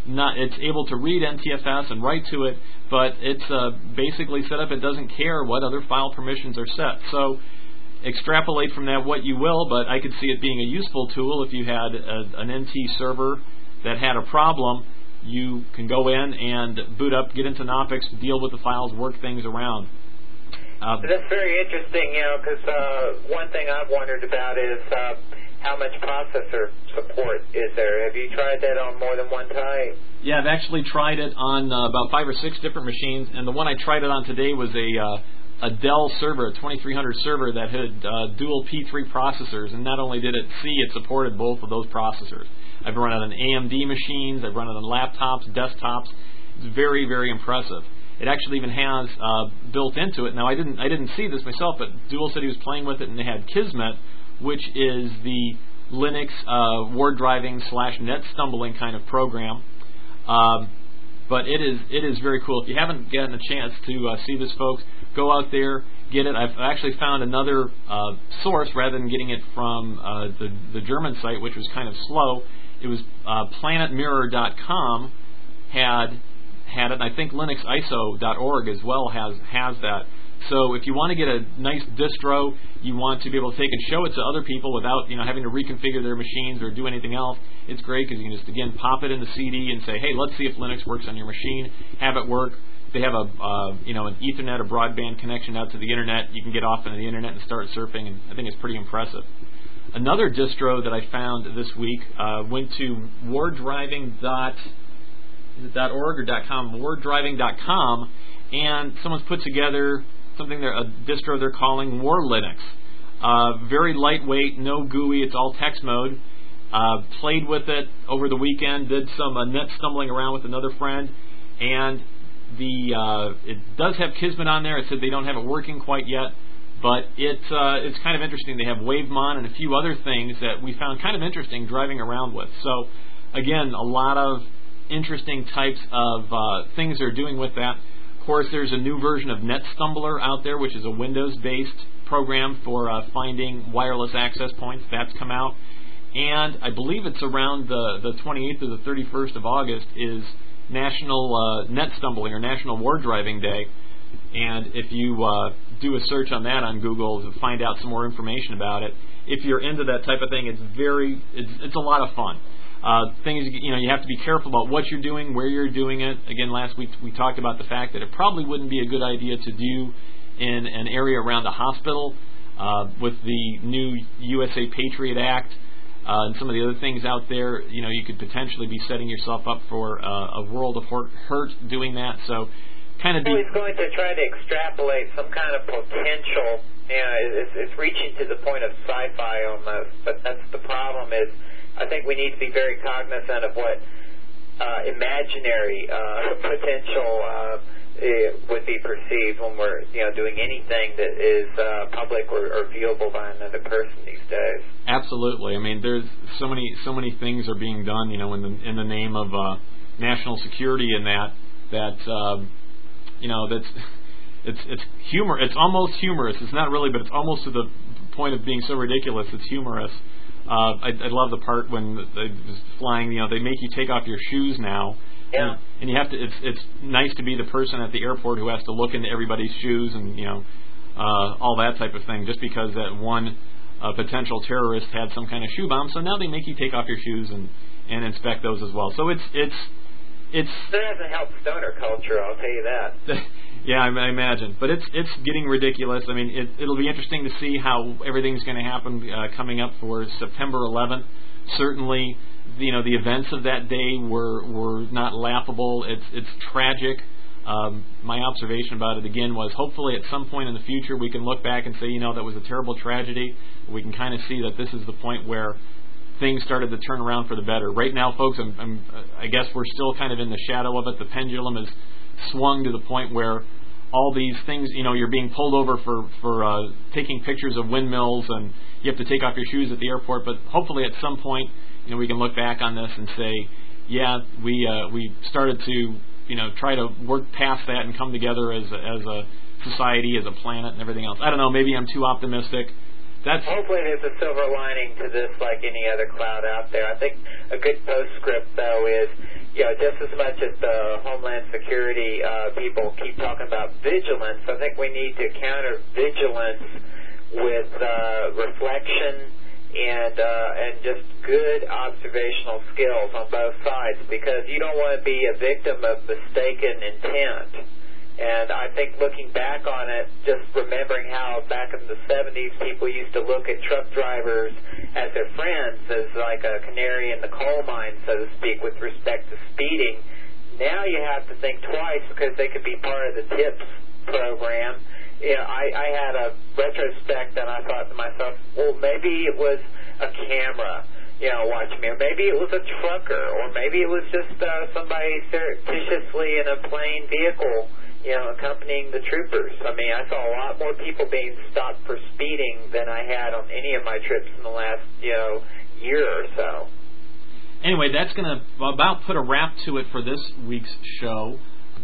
not it's able to read N T F S and write to it, but it's uh, basically set up. It doesn't care what other file permissions are set. So extrapolate from that what you will, but I could see it being a useful tool if you had a, an N T server that had a problem. You can go in and boot up, get into Knoppix, deal with the files, work things around. Uh, That's very interesting, you know, because uh, one thing I've wondered about is uh, how much processor support is there. Have you tried that on more than one type? Yeah, I've actually tried it on uh, about five or six different machines, and the one I tried it on today was a uh, a Dell server, a twenty-three hundred server that had uh, dual P three processors, and not only did it see, it supported both of those processors. I've run it on A M D machines, I've run it on laptops, desktops. It's very, very impressive. It actually even has uh, built into it. Now, I didn't I didn't see this myself, but Dual said he was playing with it, and they had Kismet, which is the Linux uh, word driving slash net stumbling kind of program. Um, but it is it is very cool. If you haven't gotten a chance to uh, see this, folks, go out there, get it. I've actually found another uh, source rather than getting it from uh, the the German site, which was kind of slow. It was uh, planet mirror dot com had had it, and I think Linux I S O dot org as well has has that. So if you want to get a nice distro, you want to be able to take and show it to other people without, you know, having to reconfigure their machines or do anything else, it's great because you can just, again, pop it in the C D and say, hey, let's see if Linux works on your machine, have it work. They have a, uh, you know, an Ethernet or broadband connection out to the Internet. You can get off into the Internet and start surfing, and I think it's pretty impressive. Another distro that I found this week uh, went to wardriving dot .org or .com, wardriving dot com, and someone's put together something, they're, a distro they're calling War Linux. Uh, very lightweight, no G U I, it's all text mode. Uh, played with it over the weekend, did some uh, net stumbling around with another friend, and the uh, it does have Kismet on there. It said they don't have it working quite yet, but it uh, it's kind of interesting. They have WaveMon and a few other things that we found kind of interesting driving around with. So, again, a lot of interesting types of uh, things they're doing with that. Of course, there's a new version of NetStumbler out there, which is a Windows-based program for uh, finding wireless access points. That's come out. And I believe it's around the, the twenty-eighth or the thirty-first of August is National uh, Net Stumbling or National Ward Driving Day. And if you uh, do a search on that on Google to find out some more information about it, if you're into that type of thing, it's very, it's, it's a lot of fun. Uh, things, you know, you have to be careful about what you're doing, where you're doing it. Again, last week we talked about the fact that it probably wouldn't be a good idea to do in an area around a hospital uh, with the new U S A Patriot Act uh, and some of the other things out there. You know, you could potentially be setting yourself up for uh, a world of hurt doing that. So, kind of. Well, he's going to try to extrapolate some kind of potential. You know, it's, it's reaching to the point of sci-fi almost, but that's the problem is. I think we need to be very cognizant of what uh, imaginary uh, potential uh, would be perceived when we're, you know, doing anything that is uh, public or, or viewable by another person these days. Absolutely. I mean, there's so many so many things are being done, you know, in the in the name of uh, national security and that that um, you know that's it's it's humor. It's almost humorous. It's not really, but it's almost to the point of being so ridiculous. It's humorous. Uh, I, I love the part when they was flying. You know, they make you take off your shoes now, yeah. and, and you have to. It's it's nice to be the person at the airport who has to look into everybody's shoes and you know uh, all that type of thing. Just because that one uh, potential terrorist had some kind of shoe bomb, so now they make you take off your shoes and, and inspect those as well. So it's it's it's. That doesn't help stoner culture. I'll tell you that. Yeah, I, I imagine. But it's it's getting ridiculous. I mean, it, it'll be interesting to see how everything's going to happen uh, coming up for September eleventh. Certainly, you know, the events of that day were were not laughable. It's it's tragic. Um, my observation about it, again, was hopefully at some point in the future we can look back and say, you know, that was a terrible tragedy. We can kind of see that this is the point where things started to turn around for the better. Right now, folks, I'm, I'm, I guess we're still kind of in the shadow of it. The pendulum is swung to the point where all these things, you know, you're being pulled over for, for uh, taking pictures of windmills and you have to take off your shoes at the airport. But hopefully at some point, you know, we can look back on this and say, yeah, we uh, we started to, you know, try to work past that and come together as a, as a society, as a planet and everything else. I don't know, maybe I'm too optimistic. That's Hopefully there's a silver lining to this like any other cloud out there. I think a good postscript, though, is you know, just as much as the Homeland Security uh, people keep talking about vigilance, I think we need to counter vigilance with uh, reflection and uh, and just good observational skills on both sides, because you don't want to be a victim of mistaken intent. And I think looking back on it, just remembering how back in the seventies people used to look at truck drivers as their friends, as like a canary in the coal mine, so to speak, with respect to speeding. Now you have to think twice, because they could be part of the TIPS program. You know, I, I had a retrospect, and I thought to myself, well, maybe it was a camera, you know, watching me, or maybe it was a trucker, or maybe it was just uh, somebody surreptitiously in a plane vehicle, you know, accompanying the troopers. I mean, I saw a lot more people being stopped for speeding than I had on any of my trips in the last, you know, year or so. Anyway, that's going to about put a wrap to it for this week's show.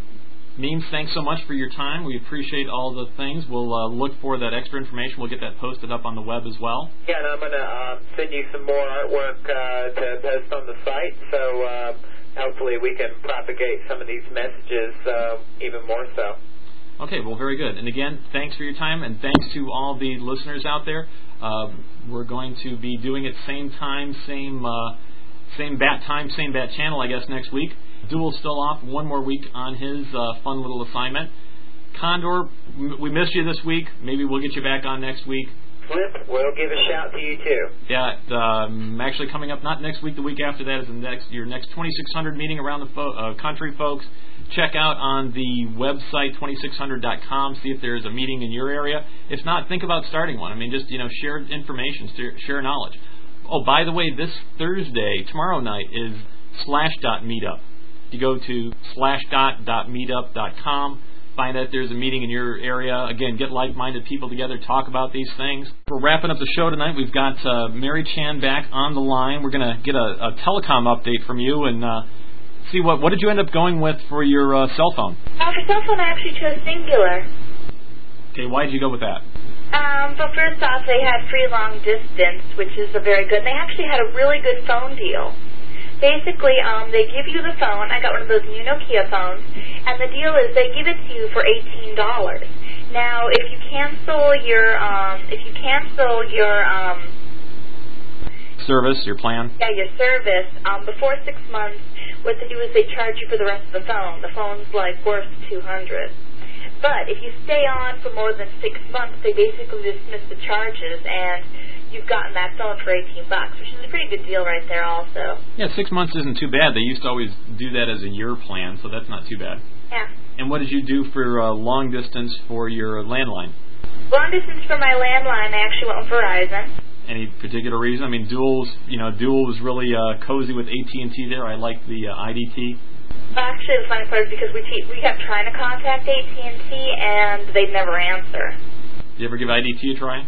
Means, thanks so much for your time. We appreciate all the things. We'll uh, look for that extra information. We'll get that posted up on the web as well. Yeah, and I'm going to uh, send you some more artwork uh, to post on the site, so uh, hopefully we can propagate some of these messages uh, even more so. Okay, well, very good. And again, thanks for your time, and thanks to all the listeners out there. Uh, we're going to be doing it same time, same uh, same bat time, same bat channel, I guess, next week. Duel's still off one more week on his uh, fun little assignment. Condor, we missed you this week. Maybe we'll get you back on next week. Flip, we'll give a shout to you too. Yeah, um, actually coming up not next week, the week after that is the next your next twenty-six hundred meeting around the fo- uh, country, folks. Check out on the website twenty-six hundred dot com, see if there's a meeting in your area. If not, think about starting one. I mean, just, you know, share information, share knowledge. Oh, by the way, this Thursday, tomorrow night, is Slashdot Meetup. You go to slashdot dot meetup dot com, find out if there's a meeting in your area. Again, get like-minded people together, talk about these things. We're wrapping up the show tonight. We've got uh, Mary Chan back on the line. We're going to get a, a telecom update from you and uh, see what what did you end up going with for your uh, cell phone? Uh, for cell phone, I actually chose Singular. Okay, why did you go with that? Um, but first off, they had free long distance, which is a very good. They actually had a really good phone deal. Basically, um, they give you the phone. I got one of those new Nokia phones, and the deal is they give it to you for eighteen dollars. Now, if you cancel your, um, if you cancel your, um, service, your plan, yeah, your service, um, before six months, what they do is they charge you for the rest of the phone. The phone's like worth two hundred. But if you stay on for more than six months, they basically dismiss the charges, and you've gotten that phone for eighteen bucks, which is a pretty good deal right there also. Yeah, six months isn't too bad. They used to always do that as a year plan, so that's not too bad. Yeah. And what did you do for uh, long distance for your landline? Long distance for my landline, I actually went with Verizon. Any particular reason? I mean, Duel's, you know, Duel was really uh, cozy with A T and T there. I like the uh, I D T. Well, actually, the funny part is because we te- we kept trying to contact A T and T, and they'd never answer. Did you ever give I D T a try?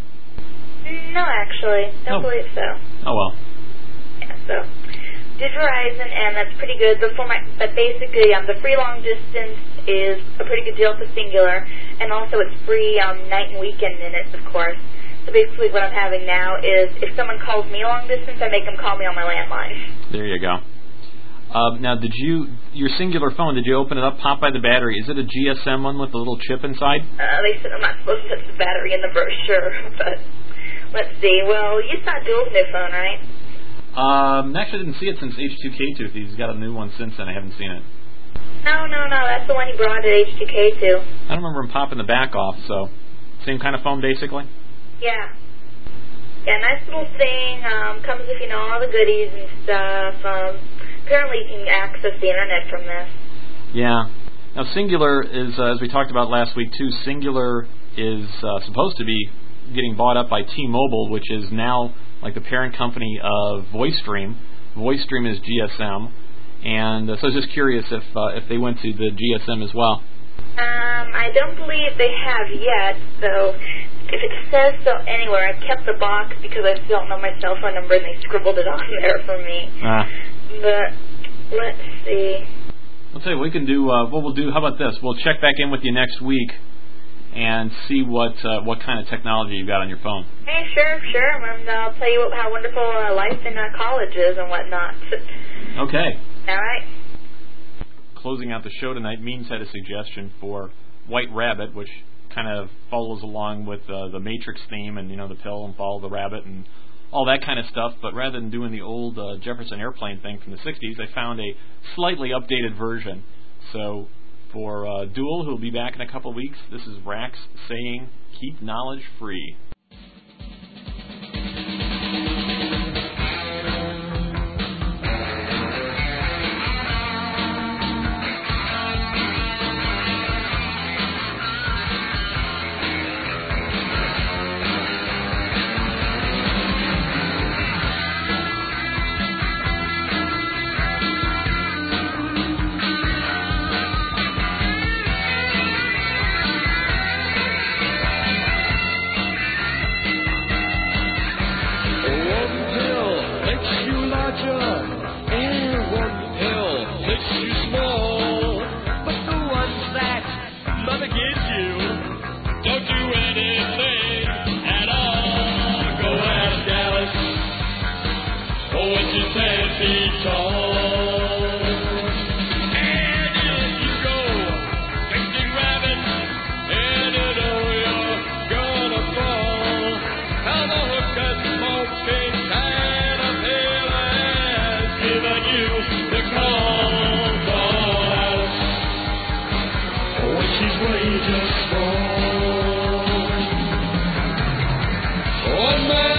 No, actually. Don't oh. believe so. Oh, well. Yeah, so did Verizon, and that's pretty good. But, for my, but basically, um, the free long distance is a pretty good deal for Singular, and also it's free um, night and weekend minutes, of course. So basically what I'm having now is if someone calls me long distance, I make them call me on my landline. There you go. Uh, now, did you, your Singular phone, did you open it up, pop by the battery? Is it a G S M one with a little chip inside? Uh, they said I'm not supposed to touch the battery in the brochure, but let's see. Well, you saw Duel's new phone, right? Um, actually, I didn't see it since H two K two. He's got a new one since then. I haven't seen it. No, no, no. That's the one he brought at H two K two. I don't remember him popping the back off, so same kind of phone, basically? Yeah. Yeah, nice little thing. Um, comes with, you know, all the goodies and stuff. Um, apparently you can access the internet from this. Yeah. Now, Singular is, uh, as we talked about last week, too, Singular is uh, supposed to be getting bought up by T-Mobile, which is now like the parent company of VoiceStream. VoiceStream is G S M. And uh, so I was just curious if uh, if they went to the G S M as well. Um, I don't believe they have yet, so if it says so anywhere, I kept the box because I still don't know my cell phone number and they scribbled it on there for me. Ah. But let's see. I'll tell you, we can do, uh, what we'll do, how about this? We'll check back in with you next week and see what uh, what kind of technology you've got on your phone. Hey, sure, sure. And I'll tell you what, how wonderful uh, life in uh, college is and whatnot. Okay. All right. Closing out the show tonight, Means had a suggestion for White Rabbit, which kind of follows along with uh, the Matrix theme and, you know, the pill and follow the rabbit and all that kind of stuff. But rather than doing the old uh, Jefferson Airplane thing from the sixties, I found a slightly updated version. So for uh, Duel, who'll be back in a couple of weeks, this is Rax saying, keep knowledge free. One man